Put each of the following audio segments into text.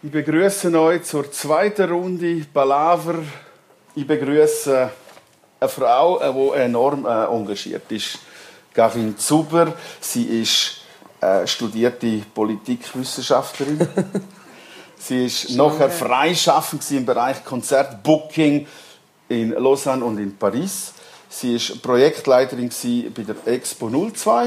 Ich begrüße euch zur zweiten Runde Palaver. Ich begrüße eine Frau, die enorm engagiert ist. Karin Zuber. Sie ist studierte Politikwissenschaftlerin. Sie ist nachher freischaffend im Bereich Konzertbooking in Lausanne und in Paris. Sie war Projektleiterin bei der Expo 02,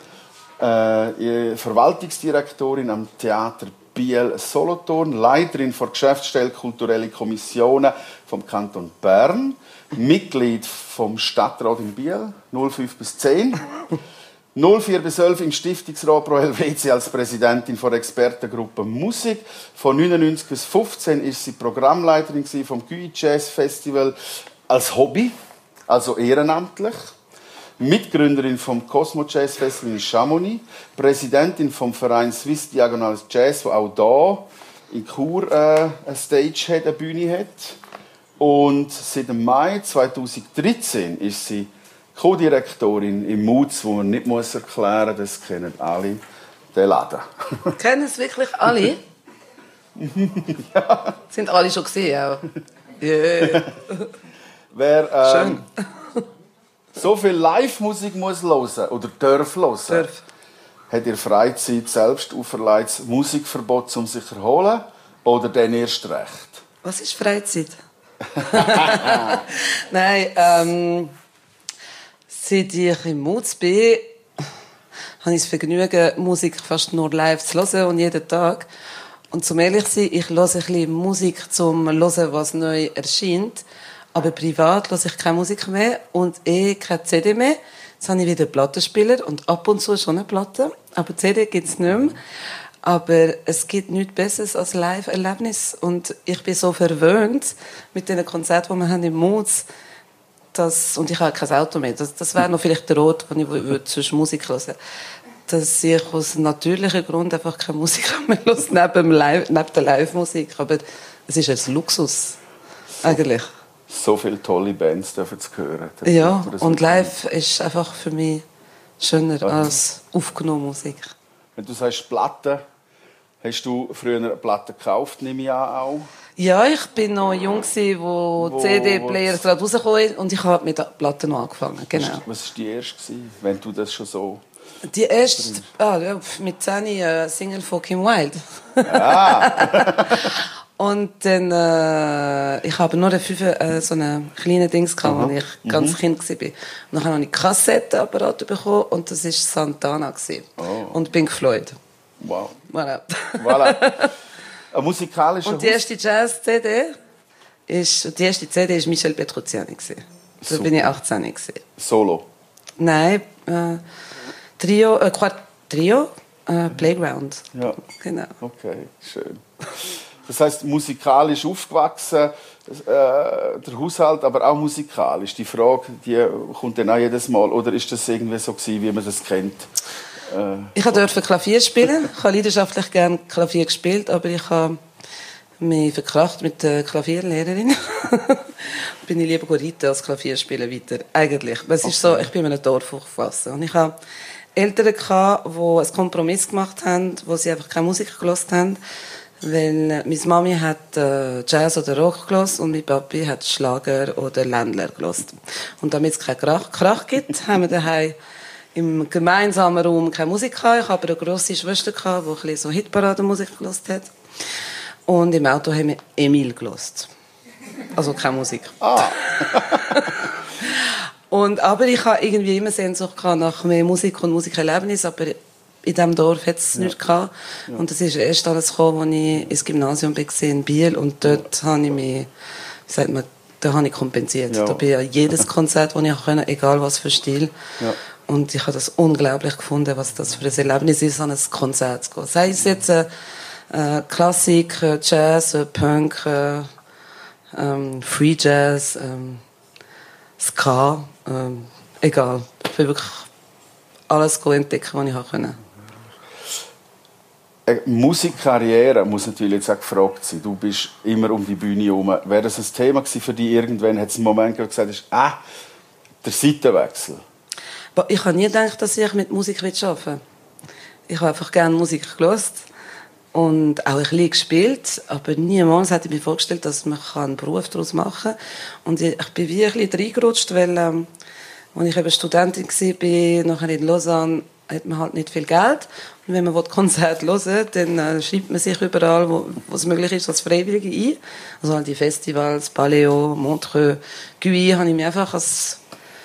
Verwaltungsdirektorin am Theater Biel Solothurn, Leiterin der Geschäftsstelle Kulturelle Kommissionen vom Kanton Bern, Mitglied vom Stadtrat in Biel, 05 bis 10, 04 bis 11 im Stiftungsrat pro Helvetia als Präsidentin der Expertengruppe Musik. Von 99 bis 15 ist sie Programmleiterin vom GUI Jazz Festival als Hobby, also ehrenamtlich. Mitgründerin vom Cosmo Jazz Festival in Chamonix, Präsidentin vom Verein Swiss Diagonal Jazz, der auch hier in Chur eine Stage hat, eine Bühne hat. Und seit dem Mai 2013 ist sie Co-Direktorin im Moods, wo man nicht erklären muss, das kennen alle, den Laden. Kennen es wirklich alle? Ja. Sind alle schon gesehen auch? Yeah. Wer Schön. so viel Live-Musik muss hören oder darf hören, hat in Freizeit selbst auferlegtes Musikverbot, um sich zu erholen, oder dann erst recht? Was ist Freizeit? Nein, seit ich im Moods bin, habe ich das Vergnügen, Musik fast nur live zu hören und jeden Tag. Und zum ehrlich zu sein, ich höre ein bisschen Musik, zum hören, was neu erscheint. Aber privat höre ich keine Musik mehr und keine CD mehr. Jetzt habe ich wieder einen Plattenspieler und ab und zu schon eine Platte. Aber CD gibt es nicht mehr. Aber es gibt nichts Besseres als Live-Erlebnis. Und ich bin so verwöhnt mit den Konzerten, die wir haben im Moods. Und ich habe kein Auto mehr. Das wäre noch vielleicht der Ort, wo ich sonst Musik hören würde. Dass ich aus natürlichem Grund einfach keine Musik mehr höre, neben der Live-Musik. Aber es ist ein Luxus, eigentlich. So viele tolle Bands dürfen zu hören. Ja, und live ist einfach für mich schöner als aufgenommene Musik. Wenn du sagst Platten, hast du früher eine Platte gekauft, nehme ich an auch? Ja, ich war noch jung, wo CD-Player gerade rausgekommen und ich habe mit der Platte noch angefangen. Genau. Was war die erste, wenn du das schon so... Die erste, mit 10 Single von Kim Wilde. Ah. Und dann, ich habe nur so einen kleinen Dings gehabt, als ich ganz Kind war. Und dann habe ich einen Kassettenapparat bekommen und das war Santana. Und Pink Floyd. Wow. Voilà. Voilà. Ein musikalischer Und die erste Jazz-CD war Michel Petrucciani. Da bin ich 18. Solo? Nein, Trio, Playground. Ja. Genau. Okay, schön. Das heisst, musikalisch aufgewachsen, der Haushalt, aber auch musikalisch. Die Frage, die kommt dann auch jedes Mal. Oder ist das irgendwie so gewesen, wie man das kennt? Ich durfte Klavier spielen. Ich habe leidenschaftlich gerne Klavier gespielt, aber ich habe mich verkracht mit der Klavierlehrerin. Bin ich lieber reiten als Klavier spielen weiter. Eigentlich. Es ist so, ich bin in einem Dorf aufgewachsen. Und ich habe Eltern, die einen Kompromiss gemacht haben, wo sie einfach keine Musik gehört haben. Weil meine Mami hat Jazz oder Rock gehört und mein Papi hat Schlager oder Ländler gehört. Und damit es keinen Krach gibt, haben wir daheim im gemeinsamen Raum keine Musik gehabt. Ich habe eine grosse Schwester, die ein bisschen so Hitparadenmusik gehört hat. Und im Auto haben wir Emil gehört. Also keine Musik. Ah. Aber ich habe irgendwie immer Sehnsucht nach mehr Musik und Musikerlebnis, aber in diesem Dorf hat es nichts gehabt. Ja. Und das ist erst alles gekommen, als ich ins Gymnasium war in Biel. Und dort habe ich mich, da habe ich kompensiert. Ja. Da bin ich jedes Konzert, das ich konnte, egal was für Stil. Ja. Und ich habe das unglaublich gefunden, was das für ein Erlebnis ist, an ein Konzert zu gehen. Sei es jetzt Klassik, Jazz, Punk, Free Jazz, Ska, egal. Ich will wirklich alles entdecken, was ich konnte. Eine Musikkarriere muss natürlich jetzt auch gefragt sein. Du bist immer um die Bühne herum. Wäre das ein Thema gewesen für dich irgendwann? Hat es einen Moment gesagt, der Seitenwechsel? Ich habe nie gedacht, dass ich mit Musik arbeiten will. Ich habe einfach gerne Musik gehört. und auch ein bisschen gespielt, aber niemals hätte ich mir vorgestellt, dass man einen Beruf daraus machen kann. Und ich bin wie ein bisschen reingerutscht, weil, als ich eben Studentin war, nachher in Lausanne, hat man halt nicht viel Geld. Und wenn man Konzerte hören will, dann schreibt man sich überall, wo es möglich ist, als Freiwillige ein. Also halt die Festivals, Paléo, Montreux, Guy, habe ich mich einfach als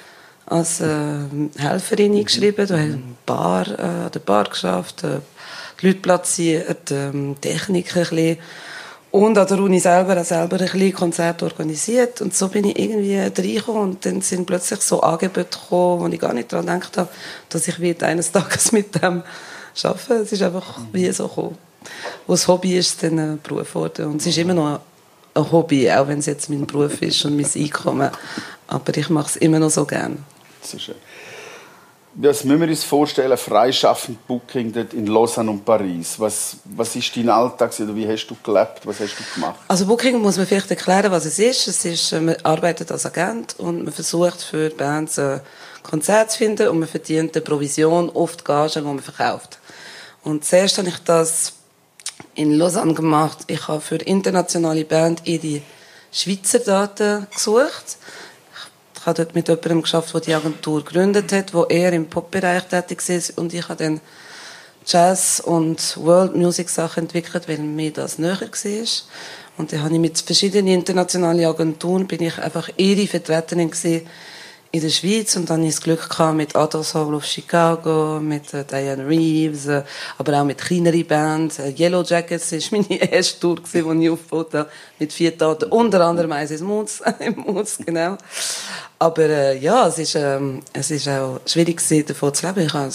Helferin eingeschrieben. Da habe ich an der Bar geschafft, die Leute platziert, Technik ein bisschen. Und an der Uni selber ein bisschen Konzerte organisiert. Und so bin ich irgendwie reingekommen. Und dann sind plötzlich so Angebote gekommen, wo ich gar nicht daran gedacht habe, dass ich eines Tages mit dem arbeite. Es ist einfach wie so gekommen. Wo das Hobby ist, dann ein Beruf geworden. Und es ist immer noch ein Hobby, auch wenn es jetzt mein Beruf ist und mein Einkommen. Aber ich mache es immer noch so gerne. Das ist schön. Was müssen wir uns vorstellen, freischaffend Booking dort in Lausanne und Paris? Was ist dein Alltag oder wie hast du gelebt? Was hast du gemacht? Also Booking muss man vielleicht erklären, was es ist. Es ist, man arbeitet als Agent und man versucht für Bands Konzerte zu finden und man verdient eine Provision auf die Gagen, die man verkauft. Und zuerst habe ich das in Lausanne gemacht. Ich habe für internationale Bands ihre Schweizer Daten gesucht. Ich habe dort mit jemandem gearbeitet, der die Agentur gegründet hat, der eher im Pop-Bereich tätig ist. Und ich habe dann Jazz- und World-Music-Sachen entwickelt, weil mir das näher war. Und dann habe ich mit verschiedenen internationalen Agenturen bin ich einfach ihre Vertreterin in der Schweiz. Und dann hatte ich das Glück gehabt mit Adolf Soul of Chicago, mit Diane Reeves, aber auch mit kleineren Bands. Yellow Jackets war meine erste Tour, die ich aufgebaut habe, mit 4 Taten. Unter anderem eins im Mutz, genau. Aber ja, es ist auch schwierig gewesen, davon zu leben. Ich habe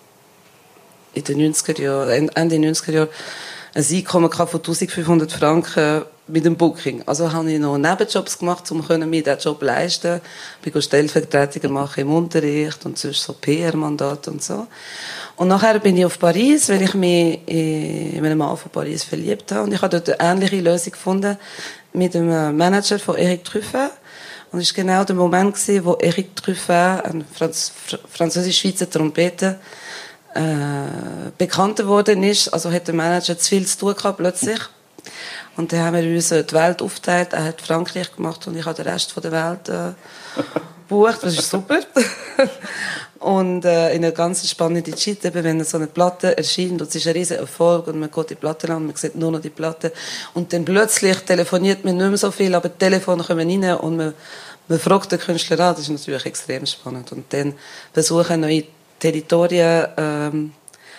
in den 90er Jahren, Ende 90er Jahren, ein Einkommen von 1500 Franken mit dem Booking. Also habe ich noch Nebenjobs gemacht, um mir diesen Job leisten. Ich bin Stellvertretungen machen im Unterricht und sonst so PR-Mandate und so. Und nachher bin ich auf Paris, weil ich mich in einen Mann von Paris verliebt habe. Und ich habe dort eine ähnliche Lösung gefunden mit dem Manager von Eric Truffat. Und es war genau der Moment, wo Eric Truffat, ein französisch-schweizer Trompeter, bekannter geworden ist. Also hat der Manager zu viel zu tun gehabt, plötzlich. Und dann haben wir uns die Welt aufgeteilt. Er hat Frankreich gemacht und ich habe den Rest der Welt gebucht. Das ist super. Und in einer ganz spannenden Zeit, eben, wenn so eine Platte erscheint und es ist ein riesen Erfolg und man geht die Platte an, man sieht nur noch die Platte und dann plötzlich telefoniert man nicht mehr so viel, aber die Telefone kommen rein und man fragt den Künstler an. Das ist natürlich extrem spannend. Und dann versuchen neue Territorien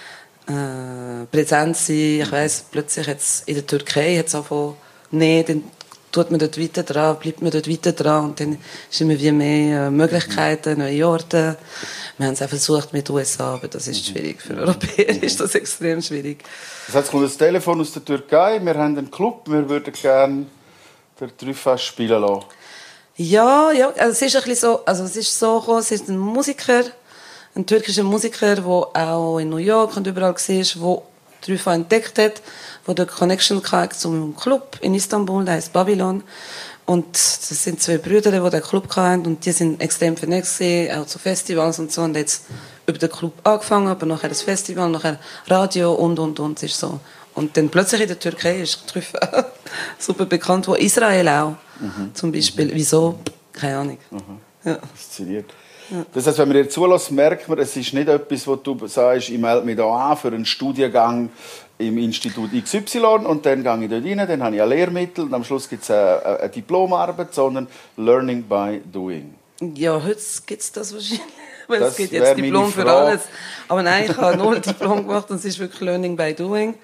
präsent sein. Ich weiss, plötzlich jetzt in der Türkei hat es angefangen, nee, dann tut man dort weiter dran, bleibt man dort weiter dran und dann ist immer wie mehr Möglichkeiten, neue Orte. Wir haben es auch versucht mit USA, aber das ist schwierig. Für Europäer ist das extrem schwierig. Das heißt, es kommt ein Telefon aus der Türkei, wir haben einen Club, wir würden gerne den Truffat spielen lassen. Ja, also es ist ein bisschen so, also es ist so gekommen, es ist ein türkischer Musiker, der auch in New York und überall war, der Truffat entdeckt hat, der die Connection hatte zum Club in Istanbul, der heißt Babylon. Und das sind 2 Brüder, die den Club hatten und die sind extrem vernetzt, auch zu Festivals und so. Und jetzt über den Club angefangen, aber nachher das Festival, nachher Radio und ist so. Und dann plötzlich in der Türkei ist Truffat super bekannt, wo Israel auch zum Beispiel. Wieso? Keine Ahnung. Ja. Fasziniert. Ja. Das heißt, wenn man dir zulässt, merkt man, es ist nicht etwas, wo du sagst, ich melde mich da an für einen Studiengang im Institut XY und dann gehe ich dort rein, dann habe ich ein Lehrmittel und am Schluss gibt es eine Diplomarbeit, sondern Learning by Doing. Ja, heute gibt es das wahrscheinlich, weil es gibt jetzt Diplom für alles. Aber nein, ich habe nur ein Diplom gemacht und es ist wirklich Learning by Doing.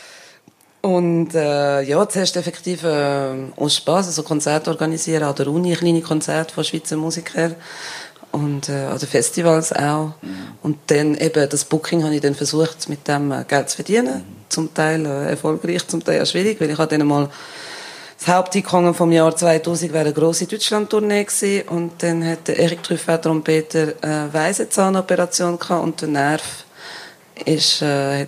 Und ja, zuerst effektiv aus Spass, also Konzerte organisieren an der Uni, kleine Konzerte von Schweizer Musikern. Und an den Festivals auch. Und dann eben das Booking habe ich dann versucht, mit dem Geld zu verdienen. Zum Teil erfolgreich, zum Teil auch schwierig, weil ich hatte dann mal das Haupteinkommen vom Jahr 2000 wäre eine grosse Deutschland-Tournee gewesen. Und dann hat der Eric Truffat, Trompeter, eine Weisenzahnoperation gehabt und der Nerv ist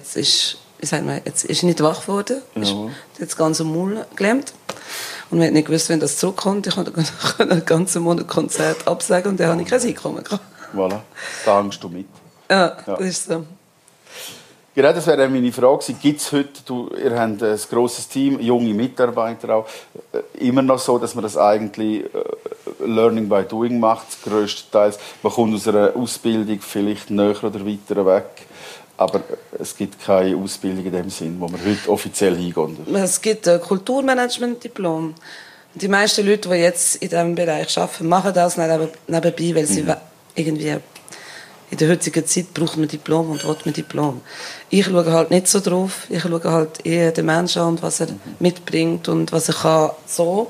nicht wach geworden. Ja. Ist das ganze Maul gelähmt. Und wir haben nicht gewusst, wenn das zurückkommt. Ich konnte einen ganzen Monat Konzert absagen und dann habe ich kein Einkommen gehabt. Voilà, da hängst du mit. Ja, das ist so. Genau, das wäre meine Frage. Gibt es heute, ihr habt ein grosses Team, junge Mitarbeiter auch, immer noch so, dass man das eigentlich Learning by Doing macht, grösstenteils. Man kommt aus einer Ausbildung vielleicht näher oder weiter weg, aber es gibt keine Ausbildung in dem Sinn, wo man heute offiziell hingeht. Es gibt ein Kulturmanagement-Diplom. Die meisten Leute, die jetzt in diesem Bereich arbeiten, machen das nebenbei, weil sie irgendwie in der heutigen Zeit braucht man Diplom und will man Diplom. Ich schaue halt nicht so drauf. Ich schaue halt eher den Menschen an und was er mitbringt und was er kann, so.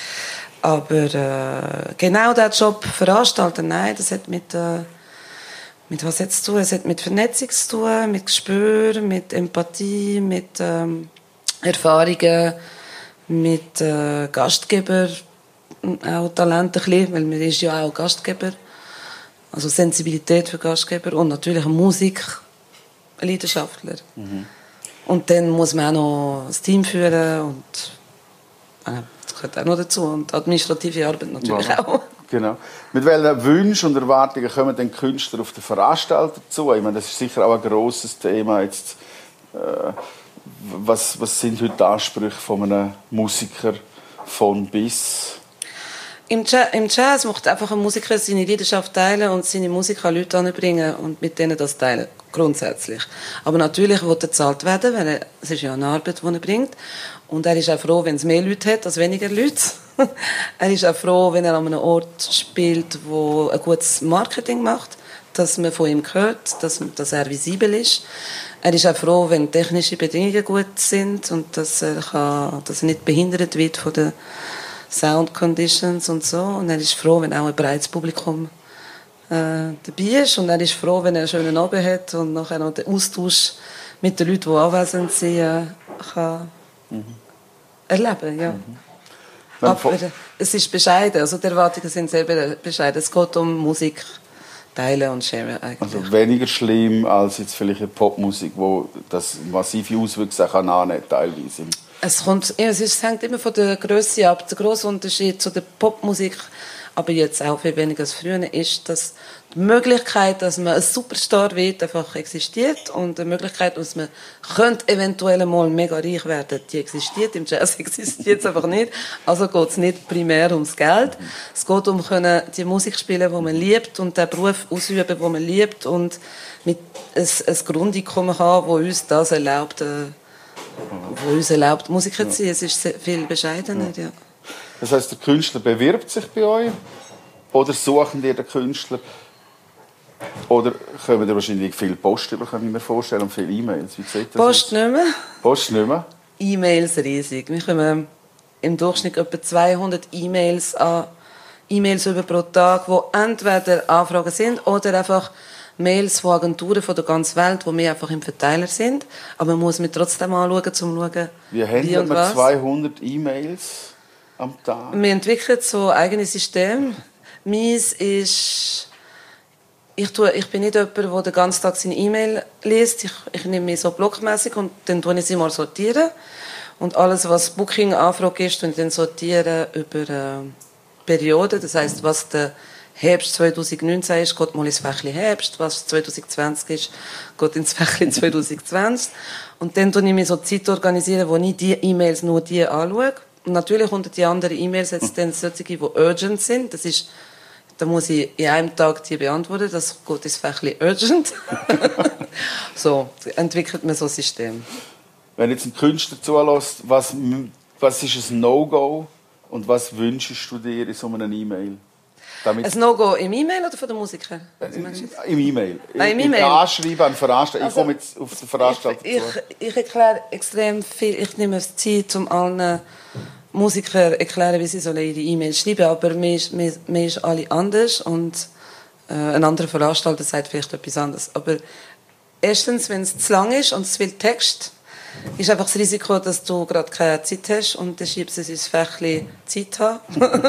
Aber genau diesen Job veranstalten, nein, das hat mit was jetzt zu tun? Es hat mit Vernetzung zu tun, mit Gespür, mit Empathie, mit Erfahrungen, mit Gastgeber, auch Talent ein bisschen, weil man ist ja auch Gastgeber. Also Sensibilität für Gastgeber und natürlich ein Musikleidenschaftler. Und dann muss man auch noch das Team führen und das gehört auch noch dazu. Und administrative Arbeit natürlich auch. Genau. Mit welchen Wünschen und Erwartungen kommen denn Künstler auf den Veranstalter zu? Ich meine, das ist sicher auch ein grosses Thema. Jetzt, was sind heute die Ansprüche von einem Musiker von bis? Im Jazz macht einfach ein Musiker seine Leidenschaft teilen und seine Musik an Leute anbringen und mit denen das teilen. Grundsätzlich. Aber natürlich will er bezahlt werden, weil es ist ja eine Arbeit, die er bringt. Und er ist auch froh, wenn es mehr Leute hat als weniger Leute. Er ist auch froh, wenn er an einem Ort spielt, wo ein gutes Marketing macht, dass man von ihm hört, dass er visibel ist. Er ist auch froh, wenn technische Bedingungen gut sind und dass er nicht behindert wird von den Sound Conditions und so. Und er ist froh, wenn auch ein breites Publikum dabei ist. Und er ist froh, wenn er einen schönen Abend hat und nachher noch den Austausch mit den Leuten, die anwesend sind, kann erleben. Ja. Aber es ist bescheiden. Also die Erwartungen sind sehr bescheiden. Es geht um Musik teilen und sharen eigentlich. Also weniger schlimm als jetzt vielleicht eine Popmusik, wo das massive Auswüchse auch annehmen kann, teilweise. Es hängt immer von der Größe ab. Der grosse Unterschied zu der Popmusik, aber jetzt auch viel weniger als früher, ist, dass die Möglichkeit, dass man ein Superstar wird, einfach existiert und die Möglichkeit, dass man eventuell mal mega reich werden, die existiert. Im Jazz existiert es einfach nicht. Also geht es nicht primär ums Geld. Es geht um die Musik spielen, die man liebt und den Beruf ausüben, den man liebt und mit ein Grundeinkommen haben, das uns das erlaubt, Musiker zu sein. Es ist viel bescheidener, ja. Das heisst, der Künstler bewirbt sich bei euch? Oder suchen ihr den Künstler? Oder kommen ihr wahrscheinlich viel Post über, kann ich mir vorstellen, und viele E-Mails? Wie sieht das Post nicht mehr. Post nicht mehr? E-Mails riesig. Wir kommen im Durchschnitt etwa 200 E-Mails über pro Tag, die entweder Anfragen sind oder einfach Mails von Agenturen von der ganzen Welt, die wir einfach im Verteiler sind. Aber man muss mir trotzdem anschauen, um zu schauen, wie handelt man 200 E-Mails am Tag? Wir entwickeln so eigene Systeme. Meins ist... Ich bin nicht jemand, der den ganzen Tag seine E-Mail liest. Ich nehme mich so blockmäßig und dann sortiere ich sie mal. Und alles, was Booking-Anfrage ist, dann sortieren über Perioden. Das heisst, was der Herbst 2019 ist, geht mal ins Fächli Herbst. Was 2020 ist, geht ins Fächli 2020. Und dann organisiere ich mir so Zeit, wo ich die E-Mails nur die anschaue. Und natürlich unter die anderen E-Mails jetzt dann solche, die urgent sind. Das ist, da muss ich in einem Tag die beantworten. Das geht ins Fächli urgent. So entwickelt man so ein System. Wenn jetzt ein Künstler zulässt, was ist ein No-Go und was wünschst du dir in so einer E-Mail? Ein No-Go im E-Mail oder von den Musikern? Im E-Mail. Im E-Mail. Anschreiben an Veranstalter. Ich komme jetzt auf den Veranstalter zu. Ich erkläre extrem viel. Ich nehme Zeit, um allen Musikern zu erklären, wie sie ihre E-Mails schreiben sollen. Aber mir ist alle anders und ein anderer Veranstalter sagt vielleicht etwas anderes. Aber erstens, wenn es zu lang ist und zu viel Text, ist einfach das Risiko, dass du gerade keine Zeit hast und dann schiebst du es ins Fächli Zeit haben.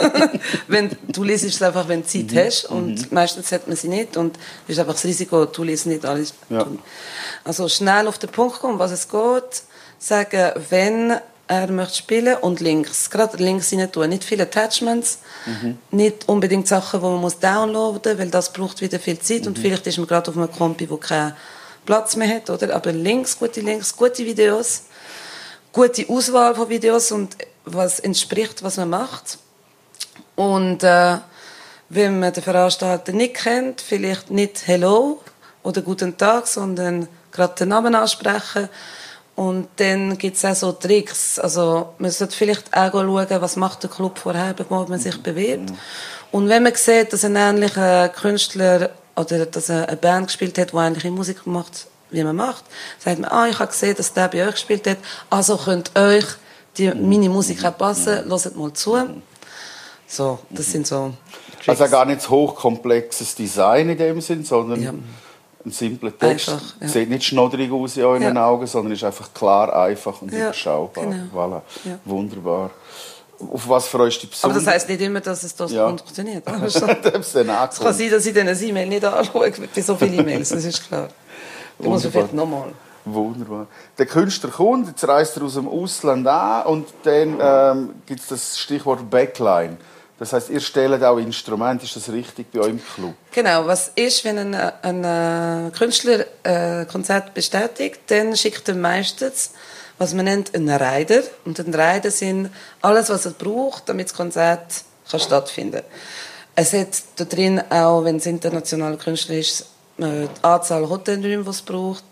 Du liest es einfach, wenn du Zeit hast und meistens hat man sie nicht und es ist einfach das Risiko, du liest nicht alles. Ja. Also schnell auf den Punkt kommen, was es geht, sagen, wenn er möchte spielen und Links. Gerade Links rein tun. Nicht viele Attachments, nicht unbedingt Sachen, die man downloaden muss, weil das braucht wieder viel Zeit und vielleicht ist man gerade auf einem Kompi, wo keine Platz mehr hat, oder? Aber Links, gute Videos, gute Auswahl von Videos und was entspricht, was man macht. Und wenn man den Veranstalter nicht kennt, vielleicht nicht Hello oder Guten Tag, sondern gerade den Namen ansprechen. Und dann gibt es auch so Tricks. Also man sollte vielleicht auch schauen, was macht der Club vorher, bevor man sich bewirbt. Und wenn man sieht, dass ein ähnlicher Künstler oder dass eine Band gespielt hat, die ähnliche Musik macht, wie man macht, sagt man, ich habe gesehen, dass der bei euch gespielt hat, also könnt euch meine Musik auch passen, hört mal zu. So, das sind so Tricks. Also gar nicht so hochkomplexes Design in dem Sinn, sondern ein simpler Text. Einfach, Sieht nicht schnoddrig aus in euren Augen, sondern ist einfach klar, einfach und überschaubar. Genau. Voilà. Ja. Wunderbar. Auf was freust du dich besonders? Aber das heisst nicht immer, dass es das funktioniert. Es kann sein, dass ich dann eine E-Mail nicht anschaue, bei so vielen E-Mails, das ist klar. Da muss man vielleicht nochmal. Wunderbar. Der Künstler kommt, jetzt reist er aus dem Ausland an und dann gibt es das Stichwort Backline. Das heisst, ihr stellt auch Instrumente, ist das richtig bei euch im Club? Genau, was ist, wenn ein Künstler ein Konzert bestätigt, dann schickt er meistens, was man nennt, einen Rider. Und ein Rider sind alles, was er braucht, damit das Konzert stattfinden kann. Es hat da drin auch, wenn es internationaler Künstler ist, die Anzahl Hotelräume, die es braucht,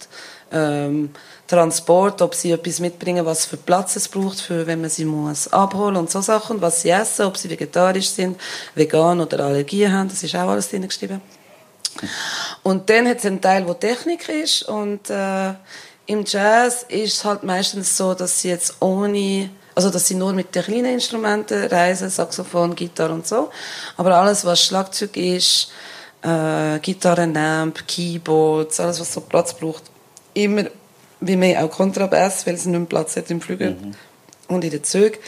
Transport, ob sie etwas mitbringen, was für Platz es braucht, für wenn man sie muss abholen und so Sachen, was sie essen, ob sie vegetarisch sind, vegan oder Allergien haben, das ist auch alles drin geschrieben. Und dann hat es einen Teil, wo Technik ist und im Jazz ist es halt meistens so, dass sie jetzt dass sie nur mit den kleinen Instrumenten reisen, Saxophon, Gitarre und so, aber alles, was Schlagzeug ist, Gitarre, Amp, Keyboards, alles, was so Platz braucht, immer wie mehr auch Kontrabass, weil es nicht mehr Platz hat im Flügel und in den Zügen,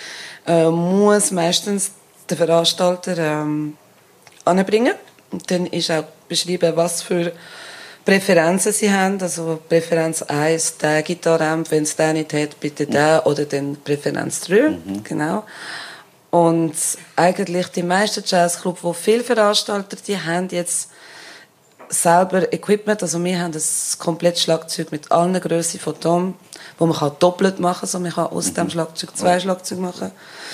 muss meistens der Veranstalter anbringen. Und dann ist auch beschrieben, was für Präferenzen sie haben. Also Präferenz 1, der Gitarre-Amp, wenn es den nicht hat, bitte der, oder dann Präferenz 3. Genau. Und eigentlich die meisten Jazzclubs, wo viele Veranstalter, die haben jetzt selber Equipment, also wir haben das komplette Schlagzeug mit allen Grössen von Tom, wo man doppelt machen kann, also man kann aus dem Schlagzeug 2 Schlagzeuge machen.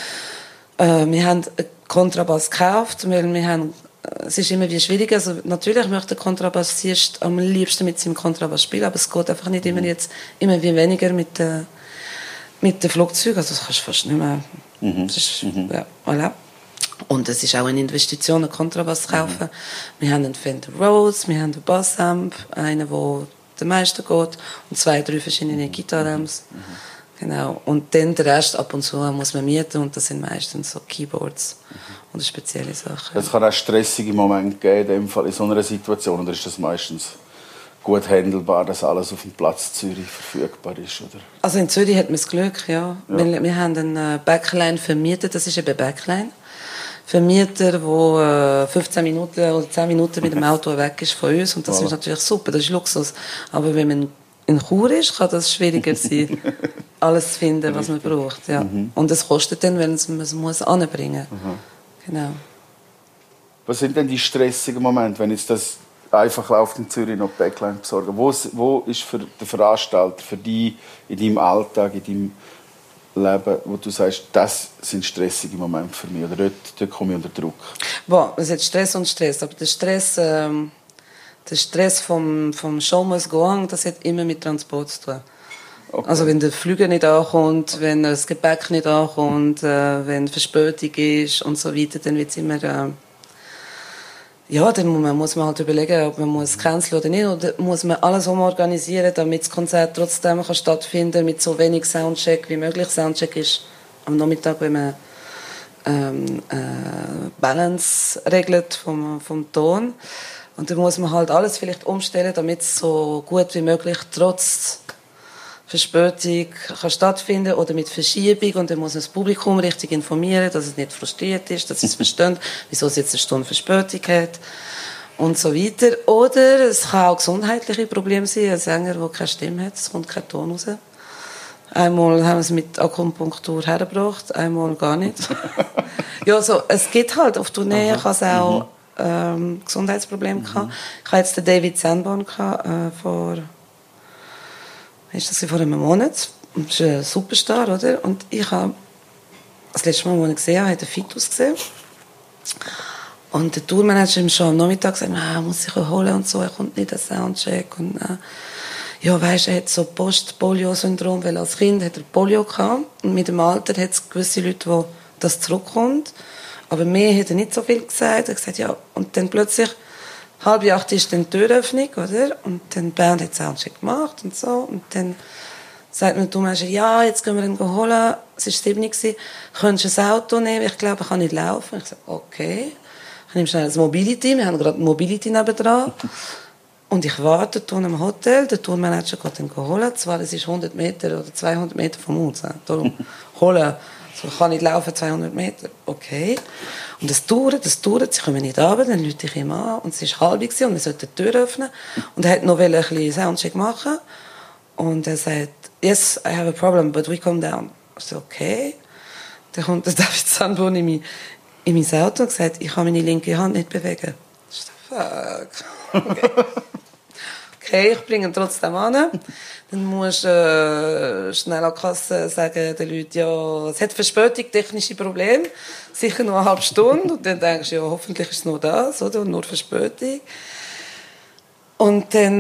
Wir haben einen Kontrabass gekauft, weil es ist immer wie schwieriger, also natürlich möchte der Kontrabassist am liebsten mit seinem Kontrabass spielen, aber es geht einfach nicht immer wie weniger mit den Flugzeugen, also das kannst du fast nicht mehr. Das ist, voilà. Und es ist auch eine Investition, einen Kontrabass zu kaufen. Wir haben einen Fender Rhodes, wir haben einen Bassamp, einen, der den meisten geht, und 2, 3 verschiedene Gitarramps. Genau. Und dann den Rest ab und zu muss man mieten, und das sind meistens so Keyboards und spezielle Sachen. Es kann auch stressige Momente geben, in dem Fall in so einer Situation, oder ist das meistens gut handelbar, dass alles auf dem Platz Zürich verfügbar ist, oder? Also in Zürich hat man das Glück, ja. Weil wir haben einen Backline vermietet, das ist eben Backline. Vermieter, der 15 Minuten oder 10 Minuten mit dem Auto weg ist von uns. Und das ist natürlich super, das ist Luxus. Aber wenn man in Chur ist, kann das schwieriger sein, alles zu finden, was man braucht. Ja. Und es kostet dann, wenn man es anbringen muss. Genau. Was sind denn die stressigen Momente, wenn jetzt das einfach läuft in Zürich noch Backline besorgen? Wo ist für den Veranstalter, für dich in deinem Alltag, in deinem Leben, wo du sagst, das sind stressige Momente für mich, oder dort komme ich unter Druck? Es hat Stress und Stress, aber der Stress vom Show must go on, das hat immer mit Transport zu tun. Okay. Also wenn der Flüger nicht ankommt, wenn das Gepäck nicht ankommt, wenn Verspätung ist und so weiter, dann wird es immer... dann muss man halt überlegen, ob man muss canceln oder nicht, oder muss man alles umorganisieren, damit das Konzert trotzdem stattfinden kann, mit so wenig Soundcheck wie möglich. Soundcheck ist am Nachmittag, wenn man Balance regelt vom Ton. Und dann muss man halt alles vielleicht umstellen, damit es so gut wie möglich trotz Verspätung kann stattfinden oder mit Verschiebung, und dann muss man das Publikum richtig informieren, dass es nicht frustriert ist, dass es versteht, wieso es jetzt eine Stunde Verspätung hat und so weiter. Oder es kann auch gesundheitliche Probleme sein, ein Sänger, der keine Stimme hat, es kommt kein Ton raus. Einmal haben wir es mit Akupunktur hergebracht, einmal gar nicht. Es geht halt, auf Tournee kann es auch Gesundheitsprobleme gehabt. Ich hatte jetzt den David Sanborn vor ist das vor einem Monat. Das ist ein Superstar, oder? Und ich habe das letzte Mal, als ich ihn gesehen habe, hat er fit ausgesehen. Und der Tourmanager hat schon am Nachmittag gesagt, muss ich ihn holen und so, er kommt nicht, der Soundcheck. Und, ja, weisst, er hat so Post-Polio-Syndrom, weil als Kind hat er Polio gehabt. Und mit dem Alter hat es gewisse Leute, wo das zurückkommt. Aber mir hat er nicht so viel gesagt. Er hat gesagt, ja, und dann plötzlich, 7:30 ist dann die Türöffnung, oder? Und dann Bernd hat Soundcheck gemacht und so. Und dann sagt mir der Tourmanager, ja, jetzt gehen wir ihn holen. Es war 7 Uhr. Könntest du ein Auto nehmen? Ich glaube, ich kann nicht laufen. Ich sage, okay. Ich nehme schnell das Mobility. Wir haben gerade ein Mobility nebendran. Und ich warte hier im Hotel. Der Tourmanager geht ihn holen. Zwar, es ist 100 Meter oder 200 Meter vom Haus. Darum holen. So, ich kann nicht laufen, 200 Meter. Okay. Und es dauert. Sie kommen nicht runter. Dann rufe ich ihm an. Und es war 7:30 und wir sollten die Tür öffnen. Und er wollte noch ein bisschen Soundcheck machen. Und er sagt, yes, I have a problem, but we come down. Ich so, okay. Dann kommt der David Sanborn in mein Auto und sagt, ich kann meine linke Hand nicht bewegen. Ich so, fuck. Okay, ich bringe ihn trotzdem an. Dann musst du schnell an die Kasse sagen den Leuten, ja, es hat Verspätung, technische Probleme, sicher noch eine halbe Stunde. Und dann denkst du, ja, hoffentlich ist es nur das, oder? Und nur Verspätung. Und dann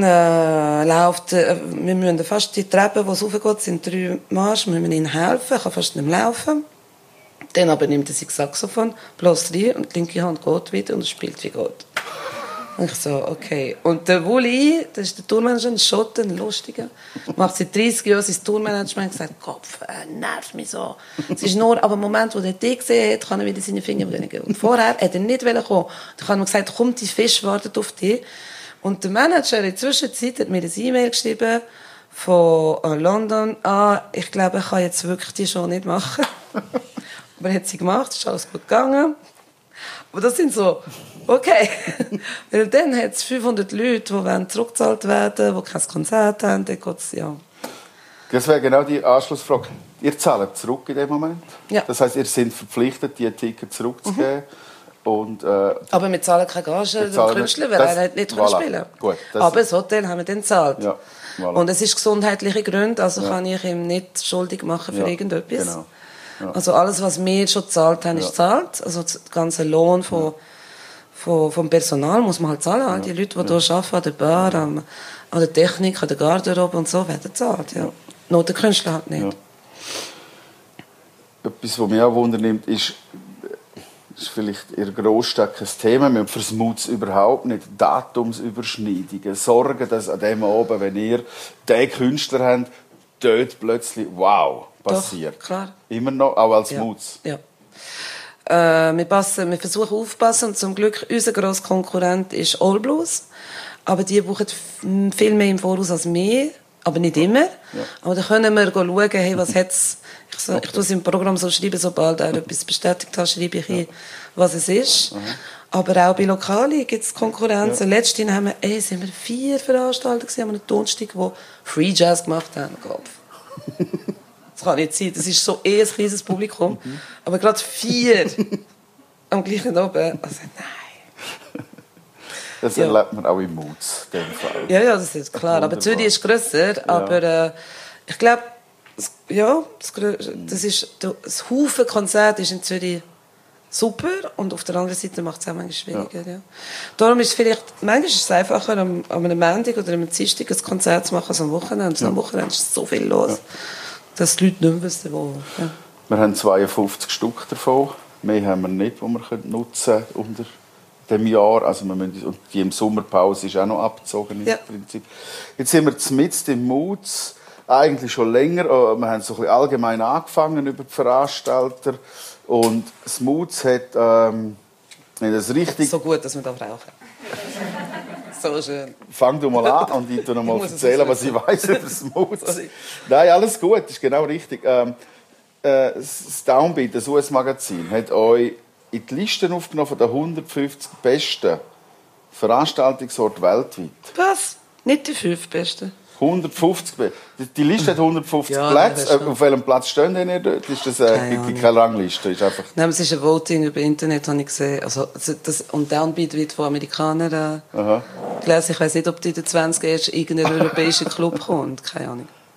wir müssen fast die Treppen, die es hochgeht, sind 3 Marsch, müssen wir ihnen helfen, er kann fast nicht mehr laufen. Dann aber nimmt er sein Saxophon, bläst rein und die linke Hand geht wieder und er spielt wie Gott. Und ich so, okay. Und der Wuli, das ist der Tourmanager, ein Schotter, ein Lustiger, macht seit 30 Jahren sein Tourmanagement und sagt, Kopf, nervt mich so. Es ist nur, aber im Moment, wo er dich gesehen hat, kann er wieder seine Finger bewegen. Und vorher hat er nicht kommen. Dann hat er gesagt, komm, die Fisch wartet auf dich. Und der Manager in der Zwischenzeit hat mir eine E-Mail geschrieben von London. Ich glaube, ich kann jetzt wirklich die Show nicht machen. Aber er hat sie gemacht, ist alles gut gegangen. Aber das sind so, okay. Weil dann hat es 500 Leute, die zurückgezahlt werden, die kein Konzert haben. Dann geht's, ja. Das wäre genau die Anschlussfrage. Ihr zahlt zurück in dem Moment? Ja. Das heisst, ihr seid verpflichtet, die Tickets zurückzugeben? Und, aber wir zahlen keine Gage dem Künstler, weil er nicht voilà. Spielen kann. Gut, aber das Hotel haben wir dann gezahlt. Ja, voilà. Und es ist gesundheitliche Gründe, also kann ich ihm nicht schuldig machen für irgendetwas. Genau. Ja. Also alles, was wir schon gezahlt haben, ist gezahlt. Also der ganze Lohn vom Personal muss man halt zahlen. All die Leute, die hier arbeiten, an der Bar, an der Technik, an der Garderobe und so, werden gezahlt. Ja. Nur der Künstler halt nicht. Ja. Etwas, was mich auch wundernimmt, ist vielleicht in Grossstadt kein Thema. Wir haben für das Moods überhaupt nicht Datumsüberschneidungen. Sorgen, dass an dem Abend, wenn ihr den Künstler habt, dort plötzlich wow passiert. Doch, klar. Immer noch, auch als Moods. Ja. Wir versuchen aufzupassen und zum Glück unser grosser Konkurrent ist All Blues. Aber die buchen viel mehr im Voraus als wir, aber nicht immer. Ja. Aber da können wir schauen, hey, was hat's. Ich tue es im Programm so schreiben, sobald er etwas bestätigt hat, schreibe ich hin, was es ist. Mhm. Aber auch bei Lokalen gibt es Konkurrenzen. Ja. Letztens sind wir 4 Veranstalter gesehen, am Donnerstag, die Free Jazz gemacht haben. Das kann nicht sein. Das ist so ein kleines Publikum. Aber gerade 4 am gleichen Abend. Also, nein. Das erlebt man auch im Moods, in dem Fall. Ja, das ist klar. Aber Zürich ist grösser. Ja. Aber ich glaube, das Haufen-Konzert ist in Zürich super und auf der anderen Seite macht es auch manchmal schwieriger. Ja. Darum ist es manchmal ist es einfacher, am einem Montag oder am Dienstag ein Konzert zu machen als am Wochenende. Ja. Am Wochenende ist so viel los, dass die Leute nicht mehr wissen, wo. Ja. Wir haben 52 Stück davon. Mehr haben wir nicht, die wir nutzen können unter dem Jahr. Also und die im Sommerpause ist auch noch abgezogen im Prinzip. Jetzt sind wir mitten im Moods. Eigentlich schon länger. Wir haben so ein bisschen allgemein angefangen über die Veranstalter. Und das Moods hat das richtig... So gut, dass wir da rauchen. So schön. Fang du mal an und ich tu noch mal erzählen, was ich weiss über das Moods. Nein, alles gut, das ist genau richtig. Das Downbeat, das US-Magazin, hat euch in die Liste aufgenommen von den 150 besten Veranstaltungsorten weltweit. Was? Nicht die 5 besten? 150. Die Liste hat 150 Plätze. Auf welchem Platz stehen denn ihr dort? Ist das keine Rangliste? Ist einfach... Nein, es ist ein Voting über Internet, habe ich gesehen. Also, und Downbeat wird von Amerikanern gelesen. Ich weiss nicht, ob die in den 20 erst irgendein europäischer Club kommt. Keine Ahnung.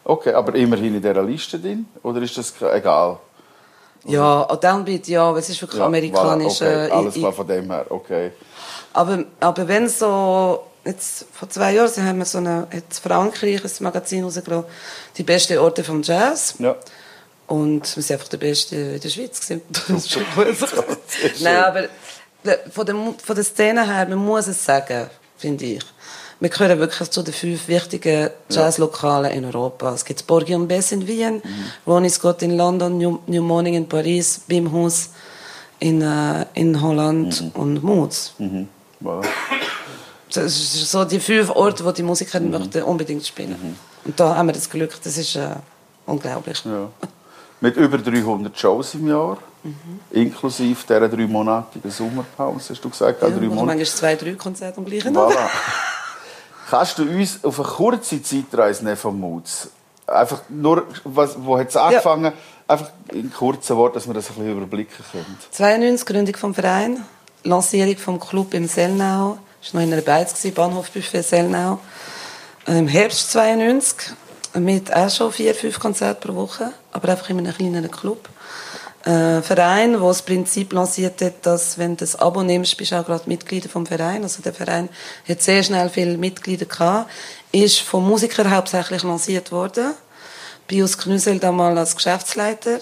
Okay, aber immerhin in dieser Liste drin? Oder ist das egal? Ja, Downbeat, ja, aber es ist wirklich amerikanisch. Voilà, okay. Alles klar von dem her, okay. Aber wenn so, jetzt vor 2 Jahren haben wir jetzt Frankreich ein Magazin rausgelassen, die besten Orte vom Jazz. Ja. Und wir sind einfach der Beste in der Schweiz gewesen. Das ist schon gut. Nein, aber von der Szene her, man muss es sagen, finde ich. Wir gehören wirklich zu den 5 wichtigen Jazzlokalen in Europa. Es gibt Porgy und Bess in Wien, Ronnie Scott in London, New Morning in Paris, Wim House in Holland und Moods. Voilà. Das sind so die 5 Orte, wo die Musiker möchten unbedingt spielen. Und da haben wir das Glück, das ist unglaublich. Ja. Mit über 300 Shows im Jahr, inklusive dieser 3-monatigen Sommerpause, hast du gesagt? Ja, manchmal 2-3 Konzerte am gleichen Abend. Voilà. Kannst du uns auf eine kurze Zeitreise nehmen vom Moods? Einfach nur, wo hat es angefangen? Ja. Einfach in kurzen Worten, dass wir das ein bisschen überblicken können. 92, Gründung vom Verein, Lancierung vom Club im Sellnau. Das war noch in einer Beiz, Bahnhofbuffet Sellnau. Im Herbst 92, mit auch schon 4-5 Konzerte pro Woche, aber einfach in einem kleineren Club. Verein, der das Prinzip lanciert hat, dass, wenn du ein Abo nimmst, bist du auch gerade Mitglied vom Verein. Also der Verein hat sehr schnell viele Mitglieder gehabt, ist vom Musiker hauptsächlich lanciert worden. Pius Knüsel damals als Geschäftsleiter.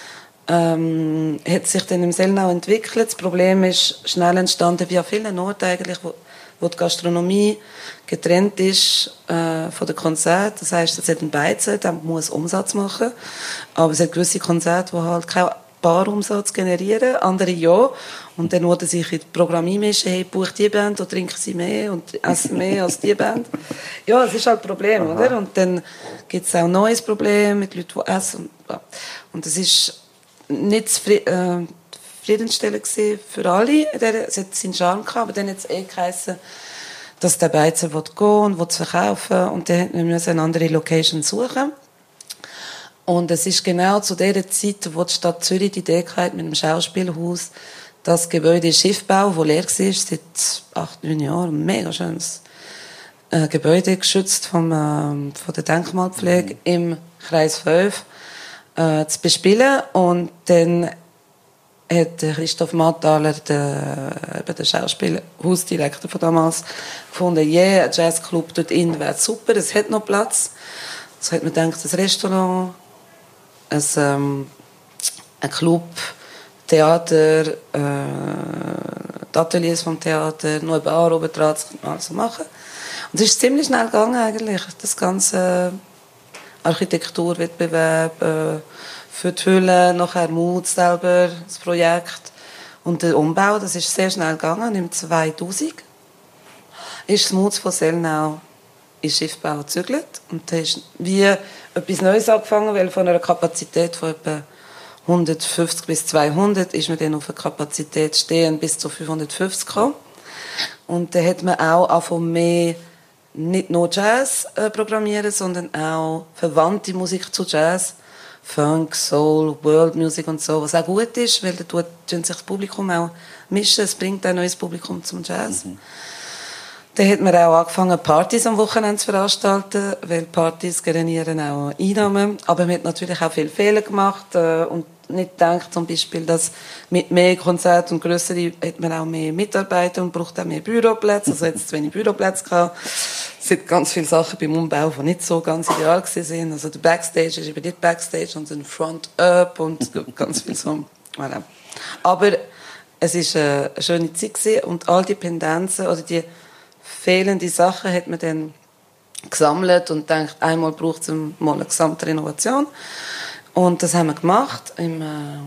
Hat sich dann im Sellnau entwickelt. Das Problem ist schnell entstanden, wie an vielen Orten eigentlich, wo die Gastronomie getrennt ist von den Konzerten. Das heisst, es hat einen Beizen, der muss Umsatz machen. Aber es hat gewisse Konzerte, die halt keinen Barumsatz generieren, andere ja. Und dann wurde sich in die Programme mischen, hey, buch die Band, oder trinken sie mehr und essen mehr als die Band. Ja, das ist halt ein Problem, oder? Und dann gibt es auch ein neues Problem mit Leuten, die essen. Und das ist nicht zufriedenstellend für alle. Es hat seinen Charme gehabt, aber dann hat es geheißen, dass der Beizer gehen will und verkaufen. Und dann mussten wir eine andere Location suchen. Und es ist genau zu der Zeit, wo die Stadt Zürich die Idee hatte, mit dem Schauspielhaus, das Gebäude Schiffbau, das leer war, seit 8-9 Jahren, ein mega schönes Gebäude, geschützt von der Denkmalpflege im Kreis 5, zu bespielen. Und dann hat Christoph Matthaler, der Schauspielhausdirektor von damals, gefunden, ein Jazzclub dort innen wäre super, es hat noch Platz. So hat man gedacht, ein Restaurant, ein Club, Theater, die Ateliers vom Theater, noch eine Bar oben dran, das kann man alles machen. Und es ist ziemlich schnell gegangen eigentlich, das ganze Architekturwettbewerb, für die Hülle, nachher Mut selber, das Projekt. Und der Umbau, das ist sehr schnell gegangen. Im 2000 ist das Mut von Sellnau in Schiffbau gezügelt. Und da ist wie etwas Neues angefangen, weil von einer Kapazität von etwa 150 bis 200 ist man dann auf eine Kapazität stehen bis zu 550 gekommen. Und da hat man auch angefangen, mehr nicht nur Jazz programmieren, sondern auch verwandte Musik zu Jazz. Funk, Soul, World Music und so, was auch gut ist, weil da tut sich das Publikum auch mischen, es bringt ein neues Publikum zum Jazz. Dann hat man auch angefangen, Partys am Wochenende zu veranstalten, weil Partys generieren auch Einnahmen. Aber man hat natürlich auch viele Fehler gemacht und nicht gedacht, zum Beispiel, dass mit mehr Konzerten und grösseren hat man auch mehr Mitarbeiter und braucht auch mehr Büroplätze. Also jetzt zu wenig Büroplätze gehabt. Es sind ganz viele Sachen beim Umbau, die nicht so ganz ideal waren. Also der Backstage ist über die Backstage und ein Front-Up und ganz viel so. Voilà. Aber es war eine schöne Zeit gewesen und all die Pendenzen oder die fehlenden Sachen hat man dann gesammelt und denkt, einmal braucht es mal eine gesamte Renovation. Und das haben wir gemacht im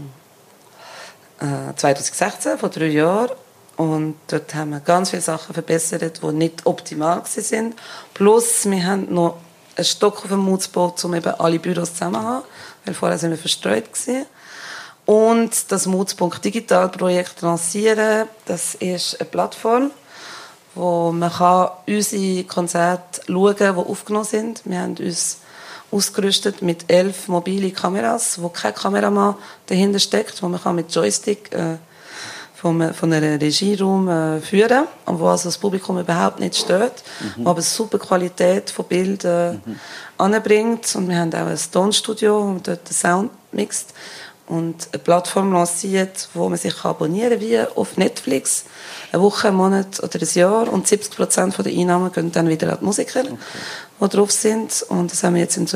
2016, vor 3 Jahren. Und dort haben wir ganz viele Sachen verbessert, die nicht optimal waren. Plus, wir haben noch einen Stock auf dem Mut gebaut, um eben alle Büros zusammen zu haben, weil vorher sind wir verstreut gewesen. Und das Moods.digital Digital-Projekt lancieren, das ist eine Plattform, wo man unsere Konzerte schauen kann, die aufgenommen sind. Wir haben uns ausgerüstet mit 11 mobile Kameras, wo kein Kameramann dahinter steckt, wo man mit Joystick von einem Regieraum führen, wo also das Publikum überhaupt nicht stört, wo aber super Qualität von Bildern anbringt. Und wir haben auch ein Tonstudio, wo man dort den Sound mixt und eine Plattform lanciert, wo man sich abonnieren kann, wie auf Netflix. Eine Woche, einen Monat oder ein Jahr. Und 70% der Einnahmen gehen dann wieder an die Musiker, die drauf sind. Und das haben wir jetzt im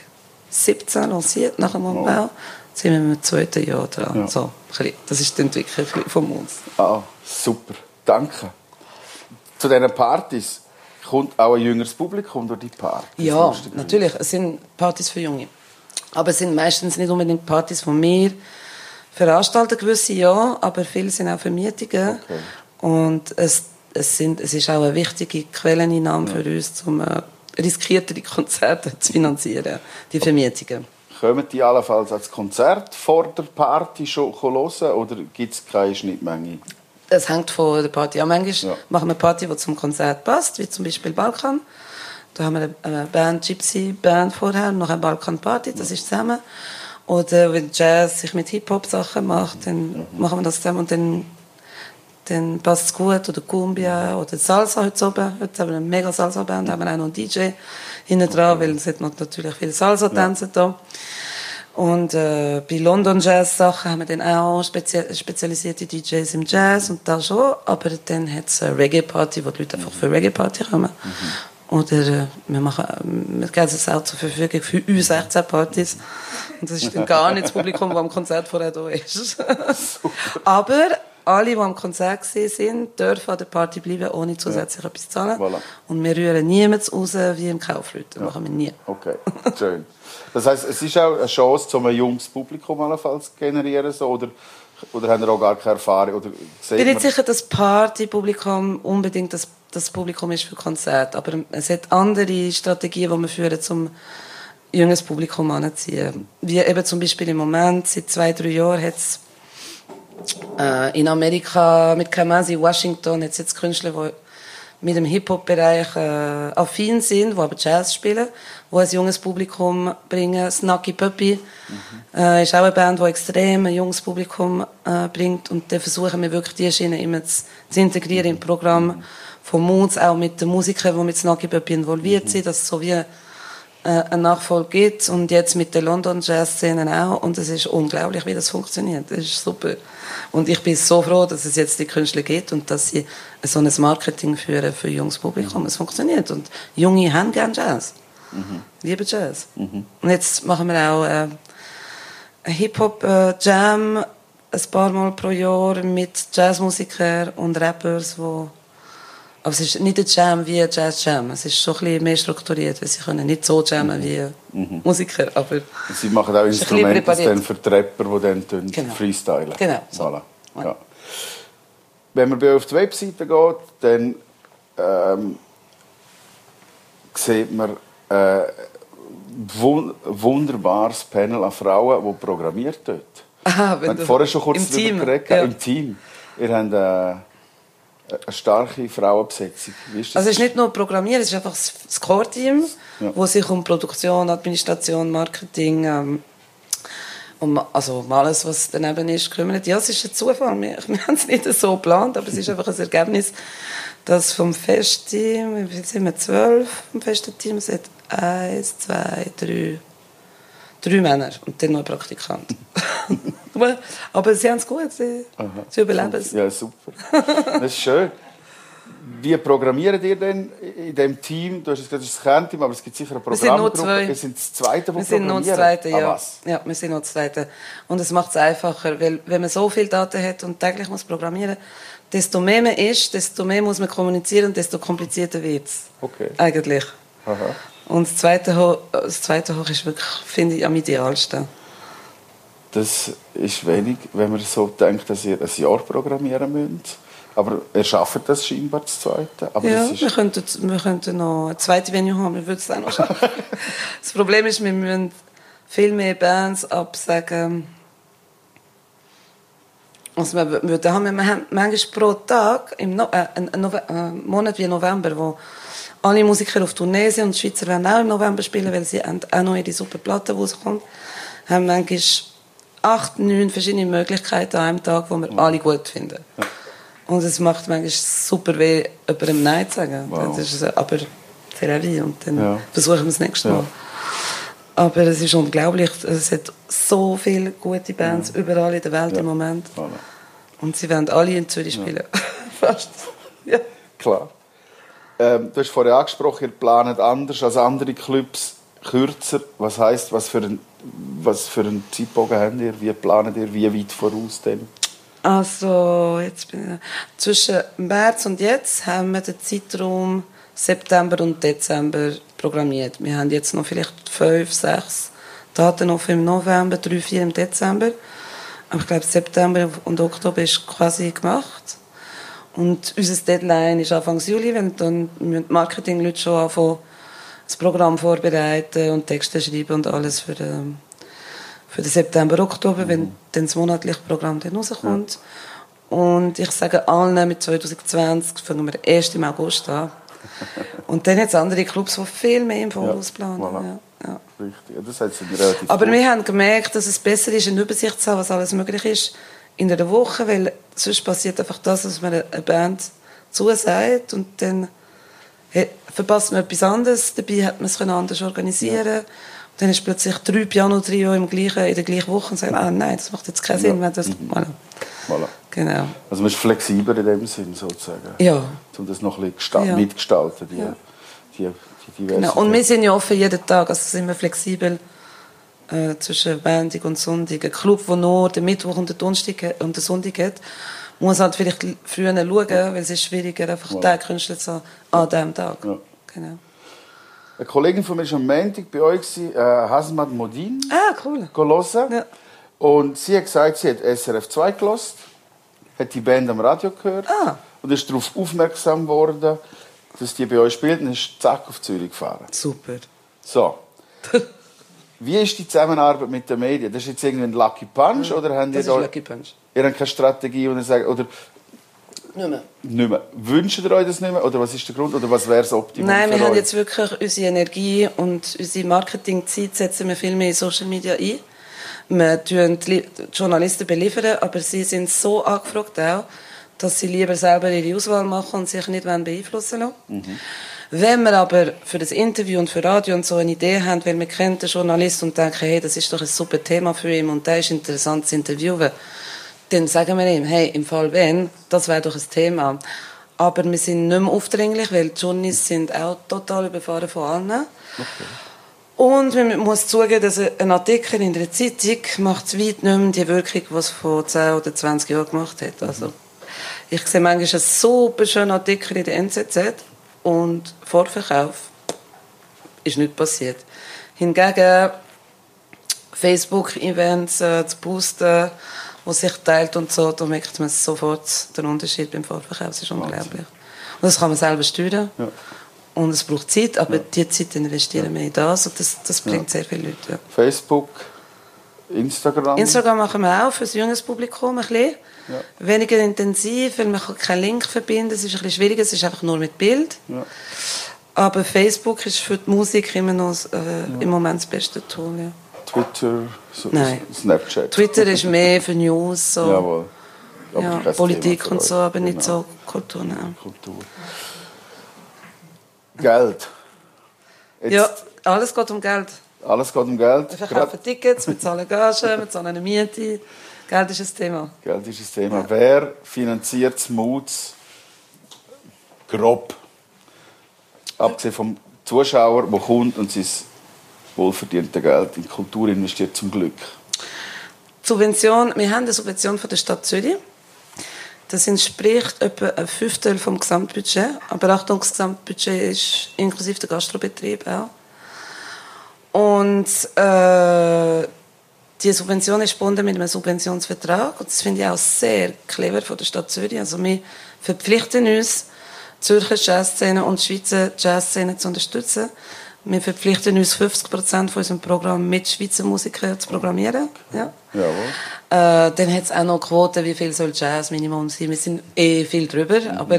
2017 lanciert, nach dem Umbau. Jetzt sind wir im 2. Jahr dran. Ja. So, das ist die Entwicklung von uns. Ah, super. Danke. Zu diesen Partys kommt auch ein jüngeres Publikum durch die Partys? Ja, natürlich. Es sind Partys für Junge. Aber es sind meistens nicht unbedingt Partys von mir veranstalten, gewisse ja, aber viele sind auch Vermietungen. Okay. Und es ist auch eine wichtige Quelleneinnahme für uns, um riskiertere Konzerte zu finanzieren, die Vermietungen. Kommen die allenfalls als Konzert vor der Party schon hören oder gibt es keine Schnittmenge? Es hängt von der Party an. Manchmal machen wir eine Party, die zum Konzert passt, wie zum Beispiel Balkan. Da haben wir eine Band, Gypsy Band vorher, noch eine Balkan-Party, das ist zusammen. Oder wenn Jazz sich mit Hip-Hop-Sachen macht, dann machen wir das zusammen und dann passt es gut. Oder Cumbia oder Salsa heute oben. Heute haben wir eine mega Salsa-Band, haben wir auch noch einen DJ hinten dran, weil es hat natürlich viele Salsa-Tänze da. Und bei London Jazz-Sachen haben wir dann auch spezialisierte DJs im Jazz und da schon. Aber dann hat es eine Reggae-Party, wo die Leute einfach für Reggae-Party kommen. Oder wir geben es auch zur Verfügung für uns 16 Partys. Und das ist dann gar nicht das Publikum, das am Konzert vorher da ist. Aber alle, die am Konzert sind, dürfen an der Party bleiben, ohne zusätzlich etwas zu zahlen. Voilà. Und wir rühren niemanden raus wie im Kaufleuten. Das machen wir nie. Okay, schön. Das heisst, es ist auch eine Chance, um ein junges Publikum allenfalls zu generieren, so, oder haben ihr auch gar keine Erfahrung? Oder ich bin nicht sicher, dass das Partypublikum unbedingt das Publikum ist für Konzerte, aber es hat andere Strategien, die wir führen, um junges Publikum anzuziehen. Wie eben zum Beispiel im Moment, seit 2-3 Jahren hat es in Amerika mit Kamasi, Washington, hat es jetzt Künstler, die mit dem Hip-Hop-Bereich affin sind, die aber Jazz spielen, die ein junges Publikum bringen. Snacky Puppy ist auch eine Band, die extrem ein junges Publikum bringt. Und da versuchen wir wirklich die Schiene immer zu integrieren im Programm von Moods, auch mit den Musikern, die mit Snacky Puppy involviert sind, dass es so wie einen Nachfolge gibt. Und jetzt mit der London Jazz-Szene auch. Und es ist unglaublich, wie das funktioniert. Das ist super. Und ich bin so froh, dass es jetzt die Künstler gibt und dass sie so ein Marketing führen für junges Publikum. Es funktioniert. Und Junge haben gerne Jazz. Lieben Jazz. Und jetzt machen wir auch einen Hip-Hop-Jam ein paar Mal pro Jahr mit Jazzmusikern und Rappers, aber es ist nicht ein Jam wie ein Jazz-Jam. Es ist schon ein bisschen mehr strukturiert, weil sie können nicht so jammen wie Musiker. Aber sie machen auch Instrumente dann für die Rapper, die dann freestylen. Genau. So. Ja. Wenn man bei euch auf die Webseite geht, dann sieht man ein wunderbares Panel an Frauen, die programmiert dort. Wir haben vorher schon kurz im Team. Geredet, im Team. Ihr habt eine starke Frauenbesetzung. Wie ist das? Also es ist nicht nur Programmieren, es ist einfach das Core-Team, das sich um Produktion, Administration, Marketing, um alles, was daneben ist, kümmert. Ja, es ist ein Zufall. Wir haben es nicht so geplant, aber es ist einfach ein Ergebnis, dass vom Festteam, wie sind wir 12 vom festen Team, es hat 1, 2, 3 Männer und dann noch ein Praktikant. Aber sie haben es gut, sie überleben es. Ja, super. Das ist schön. Wie programmiert ihr denn in diesem Team? Du hast gesagt, das ist das Kernteam, aber es gibt sicher eine Programmgruppe. Wir sind das Zweite, wir sind noch das Zweite, ja. Ja, wir sind noch das Zweite. Und es macht es einfacher, weil wenn man so viele Daten hat und täglich muss programmieren, desto mehr man ist, desto mehr muss man kommunizieren und desto komplizierter wird es. Okay. Eigentlich. Aha. Und das Zweite Hoch ist wirklich, finde ich, am idealsten. Das ist wenig, wenn man so denkt, dass ihr ein Jahr programmieren müsst. Aber ihr schafft das scheinbar, das Zweite. Aber ja, das ist... wir könnten noch eine zweite Venue haben, wir würden es auch noch schaffen. Das Problem ist, wir müssen viel mehr Bands absagen. Also wir haben manchmal pro Tag, einen Monat wie November, wo alle Musiker auf Tournee sind und die Schweizer werden auch im November spielen, weil sie auch noch ihre super Platte rauskommt, haben manchmal 8, 9 verschiedene Möglichkeiten an einem Tag, die wir alle gut finden. Ja. Und es macht manchmal super weh, jemandem Nein zu sagen. Wow. Das ist aber c'est la vie. Und dann versuchen wir es nächstes Mal. Aber es ist unglaublich. Es hat so viele gute Bands überall in der Welt im Moment. Voilà. Und sie werden alle in Zürich spielen. Fast. Ja. Klar. Du hast vorher angesprochen, ihr plant anders als andere Clubs, kürzer. Was heisst, was für einen Zeitbogen habt ihr? Wie plant ihr? Wie weit voraus denn? Also, zwischen März und jetzt haben wir den Zeitraum September und Dezember programmiert. Wir haben jetzt noch vielleicht 5, 6 Daten auf im November, 3, 4 im Dezember. Aber ich glaube, September und Oktober ist quasi gemacht. Und unser Deadline ist Anfang Juli, wenn dann die Marketingleute schon anfangen, das Programm vorbereiten und Texte schreiben und alles für den September, Oktober, wenn dann das monatliche Programm dann rauskommt. Ja. Und ich sage allen, mit 2020 fangen wir erst im August an. Und dann jetzt andere Clubs, die viel mehr im Voraus planen. Voilà. Ja. Richtig. Das heißt, relativ aber wir haben gemerkt, dass es besser ist, eine Übersicht zu haben, was alles möglich ist in einer Woche, weil sonst passiert einfach das, dass man eine Band zusagt und dann verpasst man etwas anderes, dabei hat man es anders organisieren können. Und dann ist plötzlich 3 Piano-Trio in der gleichen Woche und sagt, nein, das macht jetzt keinen Sinn. Wenn das Voilà. Genau. Also man ist flexibler in dem Sinn, sozusagen. Ja. Um das noch ein bisschen mitgestalten, die genau. Und wir sind ja offen jeden Tag, also sind wir flexibel zwischen Montag und Sonntag. Ein Club, der nur den Mittwoch und den Donnerstag und den Sonntag hat, muss halt vielleicht früher schauen, weil es ist schwieriger, einfach den Künstler zu haben an diesem Tag. Ja. Genau. Eine Kollegin von mir war am Montag bei euch, Hazmat Modin. Ah, cool. Hören. Ja. Und sie hat gesagt, sie hat SRF 2 gehört, hat die Band am Radio gehört und ist darauf aufmerksam geworden, dass die bei euch spielt und ist zack auf Zürich gefahren. Super. So. Wie ist die Zusammenarbeit mit den Medien? Das ist jetzt irgendwie ein Lucky Punch? Oder habt ihr Lucky Punch. Ihr habt keine Strategie, und ihr sagt, oder nicht mehr. Wünscht ihr euch das nicht mehr? Oder was ist der Grund? Oder was wäre das Optimum? Nein, wir haben jetzt wirklich unsere Energie und unsere Marketingzeit setzen wir viel mehr in Social Media ein. Wir tun die Journalisten beliefern, aber sie sind so angefragt auch, dass sie lieber selber ihre Auswahl machen und sich nicht beeinflussen lassen. Mhm. Wenn wir aber für das Interview und für Radio und so eine Idee haben, weil wir kennen den Journalisten und denken, hey, das ist doch ein super Thema für ihn und der ist interessant zu interviewen, dann sagen wir ihm, hey, im Fall wenn, das wäre doch ein Thema. Aber wir sind nicht mehr aufdringlich, weil die Journalisten sind auch total überfahren von allen. Okay. Und man muss zugeben, dass ein Artikel in der Zeitung macht weit nicht mehr die Wirkung, die es vor 10 oder 20 Jahren gemacht hat. Also, ich sehe manchmal einen super schönen Artikel in der NZZ und Vorverkauf ist nicht passiert. Hingegen Facebook-Events zu boosten, wo sich teilt und so, da merkt man sofort den Unterschied beim Vorverkauf. Das ist unglaublich. Und das kann man selber steuern. Ja. Und es braucht Zeit, aber die Zeit investieren wir in das und das bringt sehr viele Leute. Ja. Facebook, Instagram? Instagram machen wir auch für das junges Publikum ein bisschen. Ja. Weniger intensiv, weil man keinen Link verbinden kann. Es ist ein bisschen schwieriger, es ist einfach nur mit Bild. Ja. Aber Facebook ist für die Musik immer noch im Moment das beste Tool. Ja. Twitter, Nein. Snapchat? Twitter ist mehr für News, so. Jawohl. Ja, Politik und so, aber nicht so Kultur. Kultur. Geld. Jetzt, ja, alles geht um Geld. Alles geht um Geld. Wir verkaufen Tickets, wir zahlen Gagen, wir zahlen eine Miete. Geld ist ein Thema. Geld ist ein Thema. Ja. Wer finanziert das Moods grob? Abgesehen vom Zuschauer, der kommt und sein wohlverdiente Geld in Kultur investiert, zum Glück. Subvention. Wir haben eine Subvention von der Stadt Zürich. Das entspricht etwa ein Fünftel vom Gesamtbudget. Aber Achtung, das Gesamtbudget ist inklusive der Gastrobetrieb auch. Und die Subvention ist verbunden mit einem Subventionsvertrag. Und das finde ich auch sehr clever von der Stadt Zürich. Also wir verpflichten uns, die Zürcher Jazzszene und die Schweizer Jazzszene zu unterstützen. Wir verpflichten uns, 50% von unserem Programm mit Schweizer Musikern zu programmieren. Ja. Dann hat es auch noch Quoten, wie viel soll Jazz Minimum sein. Wir sind viel drüber, aber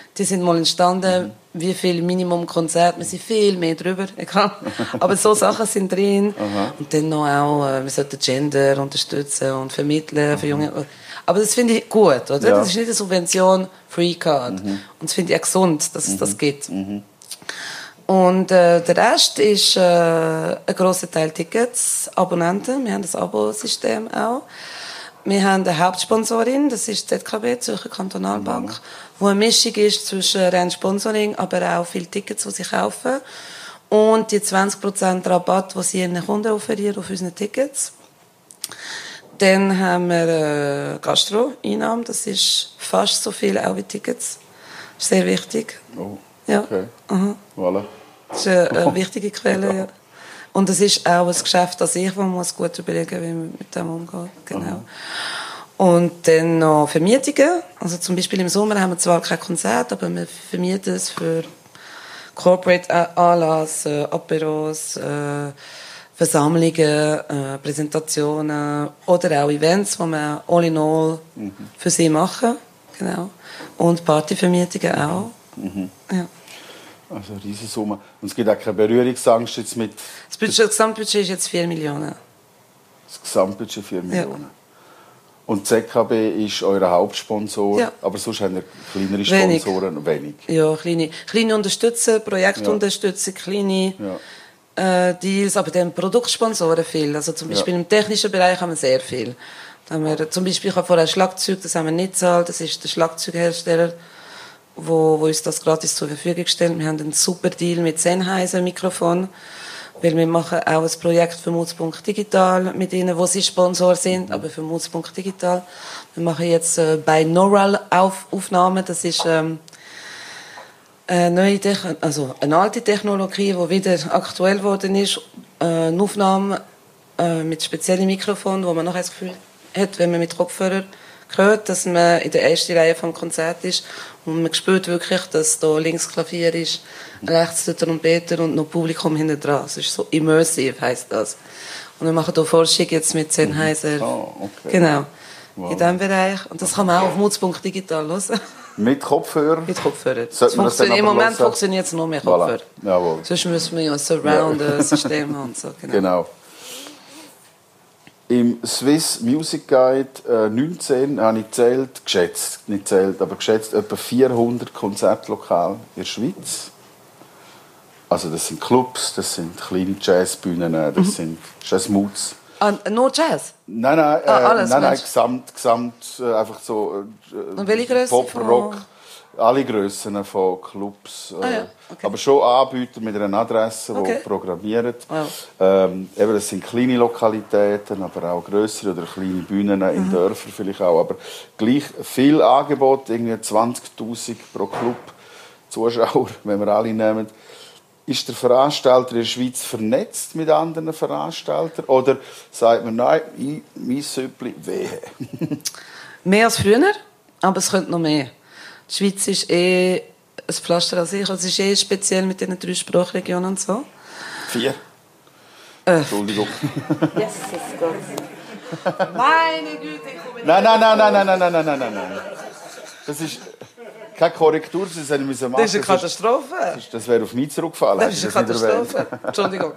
Die sind mal entstanden, wie viel Minimum-Konzerte, wir sind viel mehr drüber, egal. Aber so Sachen sind drin. Und dann noch auch, wir sollten Gender unterstützen und vermitteln für junge. Aber das finde ich gut, oder? Ja. Das ist nicht eine Subvention, Free Card. Und das finde ich auch gesund, dass es das gibt. Und der Rest ist ein grosser Teil Tickets, Abonnenten. Wir haben das Abo-System auch. Wir haben eine Hauptsponsorin, das ist die ZKB, Zürcher Kantonalbank, wo eine Mischung ist zwischen rein Sponsoring, aber auch viele Tickets, die sie kaufen. Und die 20% Rabatt, die sie ihren Kunden offerieren auf unseren Tickets. Dann haben wir Gastro-Einnahmen, das ist fast so viel auch wie Tickets. Das ist sehr wichtig. Oh, ja. Okay. Voilà. Das ist eine wichtige Quelle, ja. Und es ist auch ein Geschäft an sich, wo man muss gut überlegen, wie man mit dem umgeht. Genau. Und dann noch Vermietungen. Also zum Beispiel im Sommer haben wir zwar kein Konzert, aber wir vermieten es für Corporate Anlass, Aperos, Versammlungen, Präsentationen oder auch Events, die wir all in all für sie machen. Genau. Und Partyvermietungen auch. Ja. Also eine riesige Summe. Und es gibt auch keine Berührungsangst jetzt mit... Das Gesamtbudget ist jetzt 4 Millionen. Das Gesamtbudget 4 Millionen. Ja. Und ZKB ist euer Hauptsponsor, ja. Aber sonst haben ihr kleinere Sponsoren? Wenig. Ja, kleine Unterstützer, Projektunterstützer, kleine Deals, aber dann Produktsponsoren viel. Also zum Beispiel im technischen Bereich haben wir sehr viel. Da haben wir, zum Beispiel, ich habe vorher Schlagzeug, das haben wir nicht gezahlt, das ist der Schlagzeughersteller, wo uns das gratis zur Verfügung stellt. Wir haben einen super Deal mit Sennheiser Mikrofon, weil wir machen auch ein Projekt für Moods. Digital mit ihnen, wo sie Sponsor sind, aber für Moods. Digital. Wir machen jetzt Binaural Aufnahmen, das ist eine alte Technologie, die wieder aktuell geworden ist. Eine Aufnahme mit speziellen Mikrofonen, wo man nachher das Gefühl hat, wenn man mit Kopfhörer hört, dass man in der ersten Reihe vom Konzert ist und man spürt wirklich, dass da links Klavier ist, rechts der Trompeter und noch Publikum hinten dran. Das ist so immersive, heisst das. Und wir machen hier Forschung jetzt mit Sennheiser. Oh, okay. Genau. Wow. In diesem Bereich. Und das kann man auch auf Moods. Digital hören. Mit Kopfhörer? Mit Kopfhörer. Im Moment funktioniert es nur mit Kopfhörer. Voilà. Jawohl. Sonst müssen wir ja ein Surround-System haben. Und so. Genau. Im Swiss Music Guide 19 habe ich geschätzt etwa 400 Konzertlokale in der Schweiz. Also das sind Clubs, das sind kleine Jazzbühnen, das sind Jazzmoods. Nur Jazz? Nein, alles, gesamt einfach so Pop, Rock, alle Grössen von Clubs. Okay. Aber schon Anbieter mit einer Adresse, die programmieren. Wow. Eben, das sind kleine Lokalitäten, aber auch grössere oder kleine Bühnen in Dörfern vielleicht auch. Aber gleich viel Angebot, irgendwie 20'000 pro Club Zuschauer, wenn wir alle nehmen. Ist der Veranstalter in der Schweiz vernetzt mit anderen Veranstaltern? Oder sagt man, nein, mein Süppli, wehe? Mehr als früher, aber es könnte noch mehr. Die Schweiz ist ein Pflaster an sich. Es ist speziell mit diesen 3 Sprachregionen und so. 4? Entschuldigung. Jesus Gott. Meine Güte, ich komme nicht. Nein. Das ist keine Korrektur, das hätte ich machen. Das ist eine Katastrophe. Das wäre auf mich zurückgefallen. Das ist eine Katastrophe. Entschuldigung.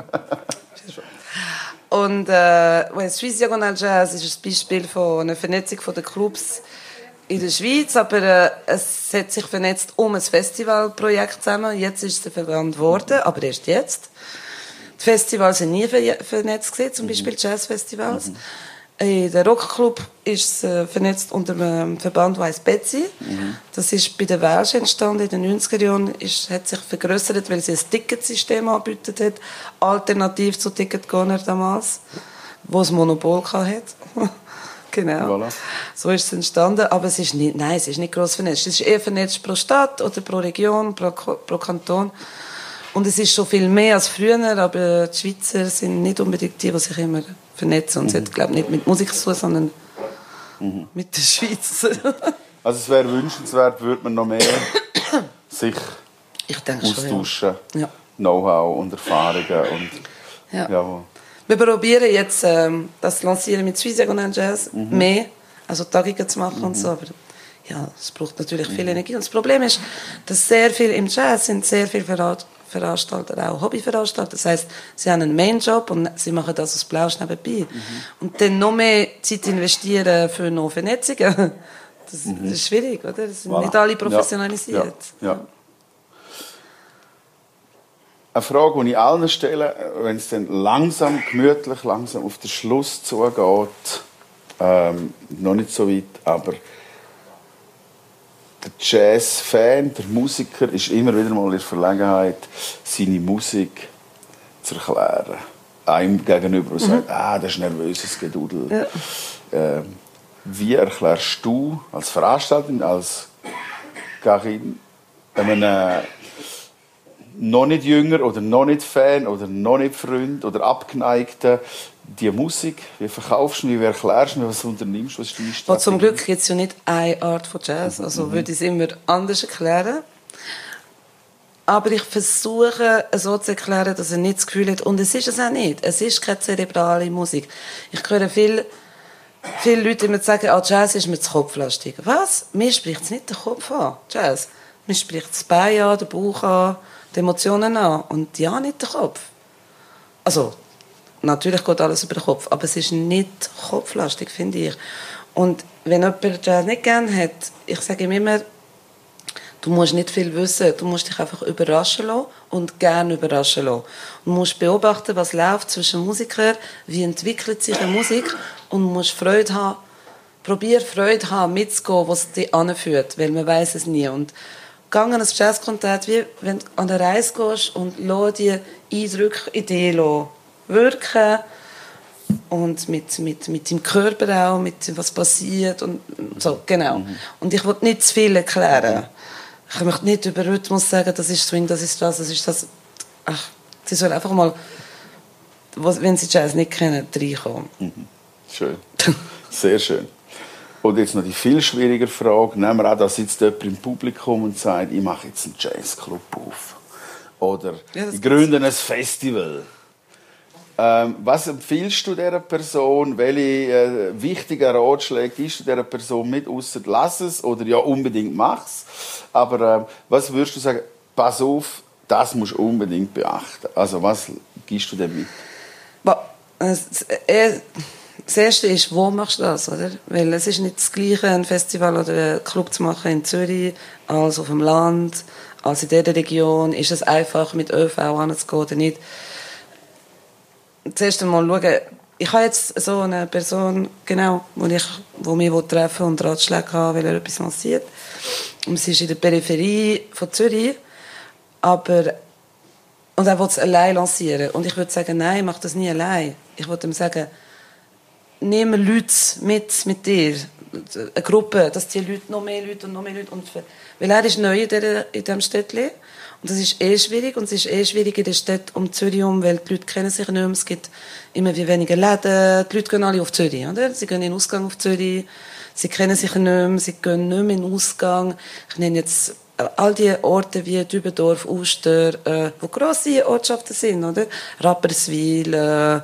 Und Swiss Diagonal Jazz ist ein Beispiel von einer Vernetzung der Clubs in der Schweiz, aber es hat sich vernetzt um ein Festivalprojekt zusammen. Jetzt ist es verwandt worden, aber erst jetzt. Die Festivals sind nie vernetzt gewesen, zum Beispiel Jazzfestivals. In der Rockclub ist es vernetzt unter einem Verband, der heisst Betsy. Das ist bei der Welsch entstanden in den 90er Jahren. Hat sich vergrössert, weil sie ein Ticketsystem angebietet hat, alternativ zu Ticketgoner damals, wo es Monopol hatte. Genau. Voilà. So ist es entstanden, aber es ist nicht gross vernetzt. Es ist eher vernetzt pro Stadt oder pro Region, pro Kanton. Und es ist schon viel mehr als früher, aber die Schweizer sind nicht unbedingt die sich immer vernetzen. Und es hat, glaube ich, nicht mit Musik zu tun, sondern mit der Schweiz. Also es wäre wünschenswert, würde man noch mehr sich austauschen. Schon, ja. Know-how und Erfahrungen. Und, ja. Wir probieren jetzt das Lancieren mit Swiss Diagonal Jazz mehr, also Tagungen zu machen und so, aber ja, es braucht natürlich viel Energie. Und das Problem ist, dass sehr viel im Jazz sind sehr viele Veranstalter, auch Hobbyveranstalter. Das heisst, sie haben einen Mainjob und sie machen das aus Blausch nebenbei. Und dann noch mehr Zeit investieren für noch Vernetzungen, das ist schwierig, oder? Das sind nicht alle professionalisiert. Ja. Eine Frage, die ich allen stelle, wenn es dann gemütlich auf den Schluss zugeht, noch nicht so weit, aber der Jazz-Fan, der Musiker, ist immer wieder mal in der Verlegenheit, seine Musik zu erklären. Einem gegenüber, der sagt, das ist nervöses Gedudel. Ja. Wie erklärst du als Veranstalterin, als Karin, einem noch nicht jünger oder noch nicht Fan oder noch nicht Freund oder Abgeneigten die Musik? Wie verkaufst du, wie erklärst du, was unternimmst, was ist deine Strategie? Zum Glück gibt es ja nicht eine Art von Jazz, also würde ich es immer anders erklären. Aber ich versuche es so zu erklären, dass er nicht das Gefühl hat, und es ist es auch nicht, es ist keine zerebrale Musik. Ich höre viele Leute immer sagen, Jazz ist mir zu kopflastig. Was? Mir spricht es nicht den Kopf an, Jazz. Mir spricht das Bein an, den Bauch an, die Emotionen an und ja, nicht den Kopf. Also, natürlich geht alles über den Kopf, aber es ist nicht kopflastig, finde ich. Und wenn jemand Jazz nicht gerne hat, ich sage ihm immer, du musst nicht viel wissen, du musst dich einfach überraschen lassen und gerne überraschen lassen. Du musst beobachten, was läuft zwischen Musikern, wie entwickelt sich eine Musik und du musst Freude haben, probier Freude haben, mitzugehen, was dich anführt, weil man weiß es nie. Und gang an ein Jazzkonzert, wie wenn du an eine Reise gehst und lass die Eindrücke in dir wirken und mit deinem Körper auch, mit was passiert und so, genau. Und ich will nicht zu viel erklären. Ich möchte nicht über Rhythmus sagen, das ist Swing, das ist das. Ach, sie sollen einfach mal, wenn sie Jazz nicht kennen, reinkommen. Schön. Sehr schön. Und jetzt noch die viel schwierigere Frage. Nehmen wir an, da sitzt jemand im Publikum und sagt, ich mache jetzt einen Jazzclub auf. Oder ich gründe ein Festival. Was empfiehlst du dieser Person? Welche wichtigen Ratschläge gibst du dieser Person mit, ausser lass es oder ja unbedingt mach es? Aber was würdest du sagen, pass auf, das musst du unbedingt beachten? Also was gibst du dem mit? Das Erste ist, wo machst du das, oder? Weil es ist nicht das Gleiche, ein Festival oder einen Club zu machen in Zürich, als auf dem Land, als in dieser Region. Ist es einfach, mit ÖV hinzugehen oder nicht? Zuerst einmal schauen, ich habe jetzt so eine Person, genau, die mich treffen und Ratschläge haben, weil etwas passiert. Und sie ist in der Peripherie von Zürich, aber und er will es allein lancieren. Und ich würde sagen, nein, mach das nie allein. Ich würde ihm sagen, nimm Leute mit dir, eine Gruppe, dass die Leute noch mehr Leute. Und weil er ist neu in diesem Städtchen. Und das ist schwierig. Und es ist schwierig in der Stadt um Zürich herum, weil die Leute kennen sich nicht mehr. Es gibt immer weniger Läden. Die Leute gehen alle auf Zürich, oder? Sie gehen in den Ausgang auf Zürich. Sie kennen sich nicht mehr. Sie gehen nicht mehr in den Ausgang. Ich nenne jetzt all die Orte wie Dübendorf, Uster, wo grosse Ortschaften sind, oder? Rapperswil,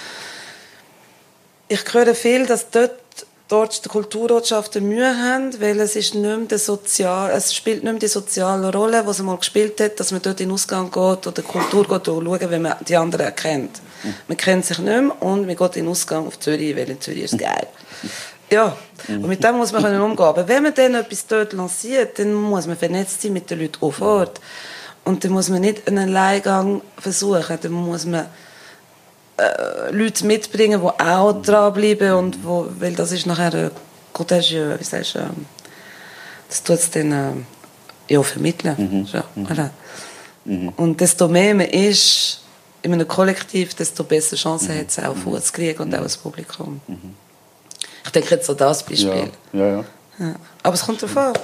ich höre viel, dass dort die Kulturortschaften Mühe haben, weil es ist nicht mehr es spielt nicht mehr die soziale Rolle, die sie mal gespielt hat, dass man dort in den Ausgang geht oder Kultur geht und schaut, wenn man die anderen erkennt. Man kennt sich nicht mehr und man geht in den Ausgang auf Zürich, weil in Zürich ist es geil. Ja, und mit dem muss man umgehen. Aber wenn man dann etwas dort lanciert, dann muss man vernetzt sein mit den Leuten vor Ort. Und dann muss man nicht einen Alleingang versuchen, dann muss man Leute mitbringen, die auch dranbleiben und weil das ist nachher contagieux, wie sagst du, das tut es dann vermitteln. So, oder? Und desto mehr man ist in einem Kollektiv, desto bessere Chancen hat es auch Fuß zu kriegen und auch das Publikum. Ich denke jetzt an das Beispiel. Ja. Aber es kommt darauf an.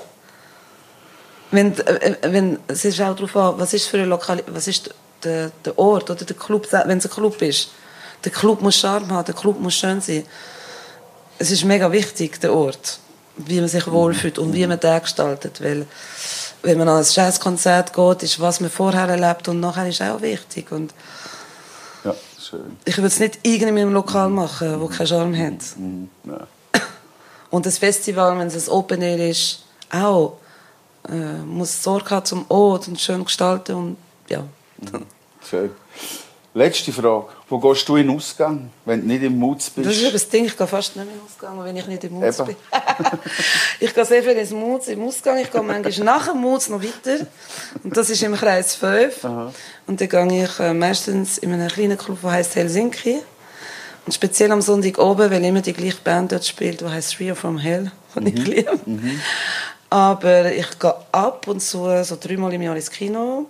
Es ist auch darauf an, was ist für eine was ist der Ort oder der Club, wenn es ein Club ist. Der Club muss Charme haben, der Club muss schön sein. Es ist mega wichtig, der Ort, wie man sich wohlfühlt und wie man den gestaltet. Weil, wenn man an ein Jazzkonzert geht, ist, was man vorher erlebt und nachher ist auch wichtig. Und ja, schön. Ich würde es nicht irgendwie in einem Lokal machen, wo keinen Charme hat. Ja. Und das Festival, wenn es ein Open Air ist, auch muss Sorge haben zum Ort und schön gestalten und ja. Schön. Letzte Frage. Wo gehst du in den Ausgang, wenn du nicht im Mutz bist? Das ist das Ding, ich gehe fast nicht mehr in den Ausgang, wenn ich nicht im Mutz bin. Ich gehe sehr viel im Ausgang, ich gehe manchmal nach dem Mutz noch weiter. Und das ist im Kreis 5. Aha. Und dann gehe ich meistens in einen kleinen Club, der heisst Helsinki. Und speziell am Sonntag oben, weil immer die gleiche Band dort spielt, die heisst Trio from Hell, von ich liebe. Aber ich gehe ab und zu so 3-mal im Jahr ins Kino.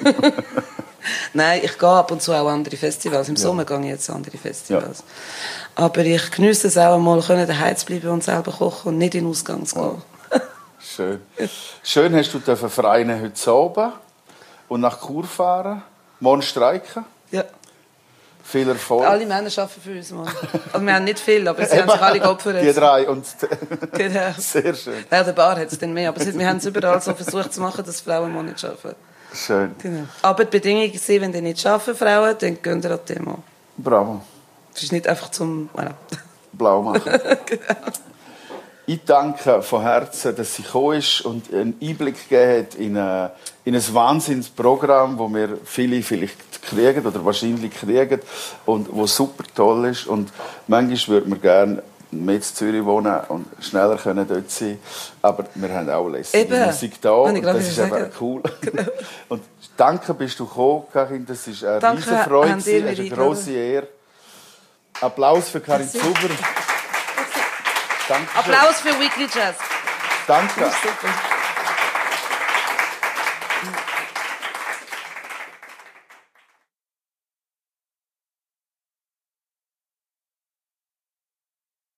Nein, ich gehe ab und zu auch andere Festivals. Im Sommer gehe ich jetzt an andere Festivals. Ja. Aber ich genieße es auch einmal, daheim zu bleiben und selber kochen und nicht in den Ausgang zu gehen. Wow. Schön. Schön hast du Vereine heute Abend und nach Chur fahren, morgen streiken. Ja. Viel Erfolg. Alle Männer arbeiten für uns, Mann. Also wir haben nicht viel, aber sie haben sich alle geopfert. Die 3 und genau. Sehr schön. Ja, der Bar hat es dann mehr, aber wir haben es überall so versucht zu machen, dass Frauen mal nicht arbeiten. Schön. Genau. Aber die Bedingung ist, wenn die nicht arbeiten, Frauen, dann gehen ihr an die Demo. Bravo. Das ist nicht einfach zum... Voilà. Blau machen. Genau. Ich danke von Herzen, dass sie gekommen ist und einen Einblick gegeben hat in ein Wahnsinnsprogramm, das wir viele vielleicht kriegen oder wahrscheinlich kriegen und das super toll ist. Und manchmal würde man gerne mehr in Zürich wohnen und schneller können dort sein. Aber wir haben auch lässige Musik da und das ist eben cool. Genau. Und danke, bist du gekommen, Karin. Das ist eine riesige Freude, eine grosse Ehre. Applaus für Karin Zuber. Applaus für Weekly Jazz. Danke.